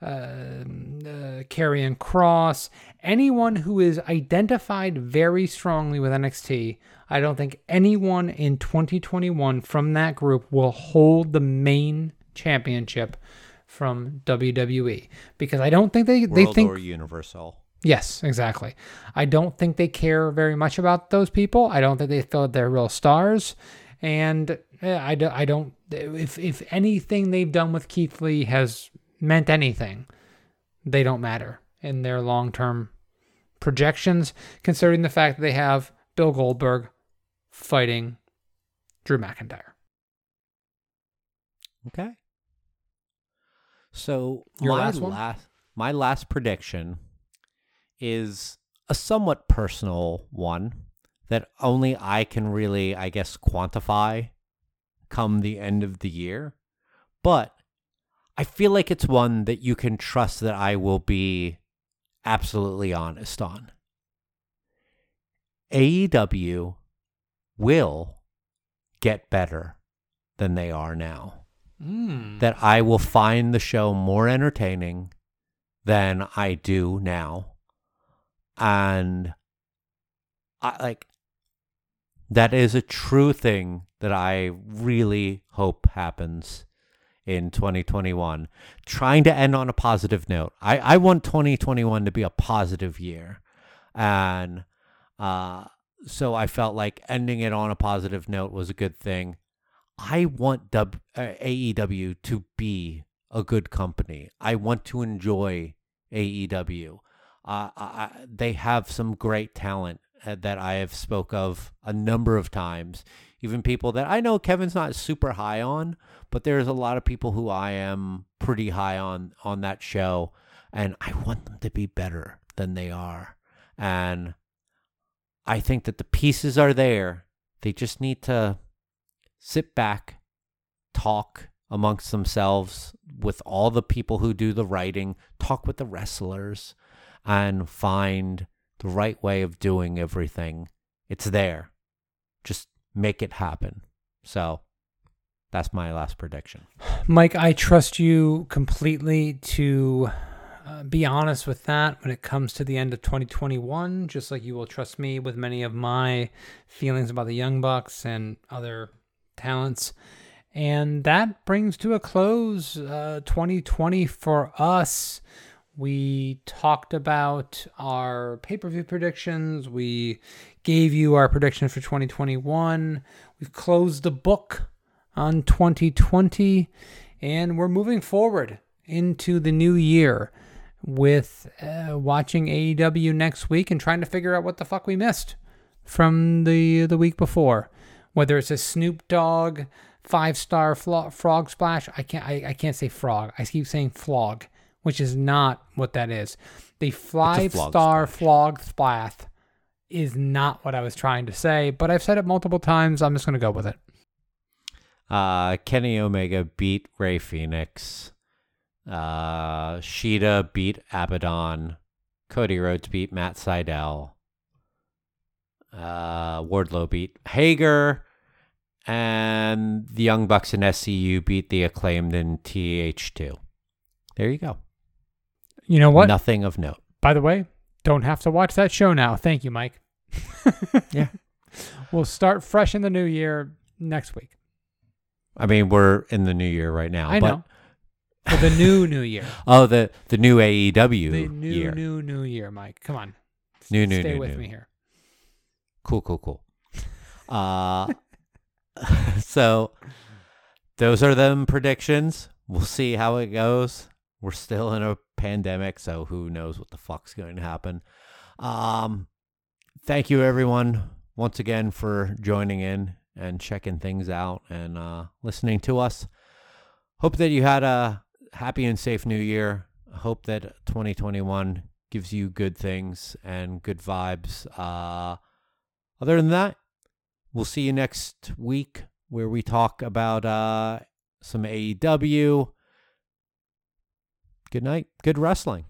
Speaker 1: Karrion Kross. Anyone who is identified very strongly with NXT, I don't think anyone in 2021 from that group will hold the main championship from WWE. Because I don't think they
Speaker 2: World
Speaker 1: think...
Speaker 2: or Universal.
Speaker 1: Yes, exactly. I don't think they care very much about those people. I don't think they feel that they're real stars. And I don't... If anything they've done with Keith Lee has meant anything, they don't matter in their long-term projections, considering the fact that they have Bill Goldberg fighting Drew McIntyre.
Speaker 2: Okay. So
Speaker 1: Your last one?
Speaker 2: My last prediction is a somewhat personal one that only I can really, I guess, quantify come the end of the year. But I feel like it's one that you can trust that I will be absolutely honest on. AEW will get better than they are now. That I will find the show more entertaining than I do now. And that is a true thing that I really hope happens in 2021. Trying to end on a positive note. I want 2021 to be a positive year. And so I felt like ending it on a positive note was a good thing. I want AEW to be a good company. I want to enjoy AEW. They have some great talent that I have spoke of a number of times. Even people that I know Kevin's not super high on, but there's a lot of people who I am pretty high on that show. And I want them to be better than they are. And I think that the pieces are there. They just need to sit back, talk amongst themselves with all the people who do the writing, talk with the wrestlers, and find the right way of doing everything. It's there. Just make it happen. So that's my last prediction.
Speaker 1: Mike, I trust you completely to be honest with that when it comes to the end of 2021, just like you will trust me with many of my feelings about the Young Bucks and other talents. And that brings to a close 2020 for us. We talked about our pay-per-view predictions. We gave you our predictions for 2021. We've closed the book on 2020, and we're moving forward into the new year with watching AEW next week and trying to figure out what the fuck we missed from the week before. Whether it's a Snoop Dogg 5-star frog splash. I can't say frog. I keep saying flog, which is not what that is. The 5-star flog splash is not what I was trying to say, but I've said it multiple times. I'm just going to go with it.
Speaker 2: Kenny Omega beat Rey Fenix. Shida beat Abaddon. Cody Rhodes beat Matt Sydal. Wardlow beat Hager. And the Young Bucks and SCU beat the Acclaimed in TH2. There you go.
Speaker 1: You know what?
Speaker 2: Nothing of note.
Speaker 1: By the way, don't have to watch that show now. Thank you, Mike.
Speaker 2: Yeah.
Speaker 1: We'll start fresh in the new year next week.
Speaker 2: I mean, we're in the new year right now.
Speaker 1: I know. For the new year.
Speaker 2: Oh, the new AEW
Speaker 1: The new
Speaker 2: year.
Speaker 1: new year, Mike. Come on.
Speaker 2: Stay
Speaker 1: with me here.
Speaker 2: Cool. So those are them predictions. We'll see how it goes. We're still in a pandemic, so who knows what the fuck's going to happen. Thank you, everyone, once again for joining in and checking things out and listening to us. Hope that you had a happy and safe new year. I hope that 2021 gives you good things and good vibes. Other than that, we'll see you next week where we talk about some AEW. Good night. Good wrestling.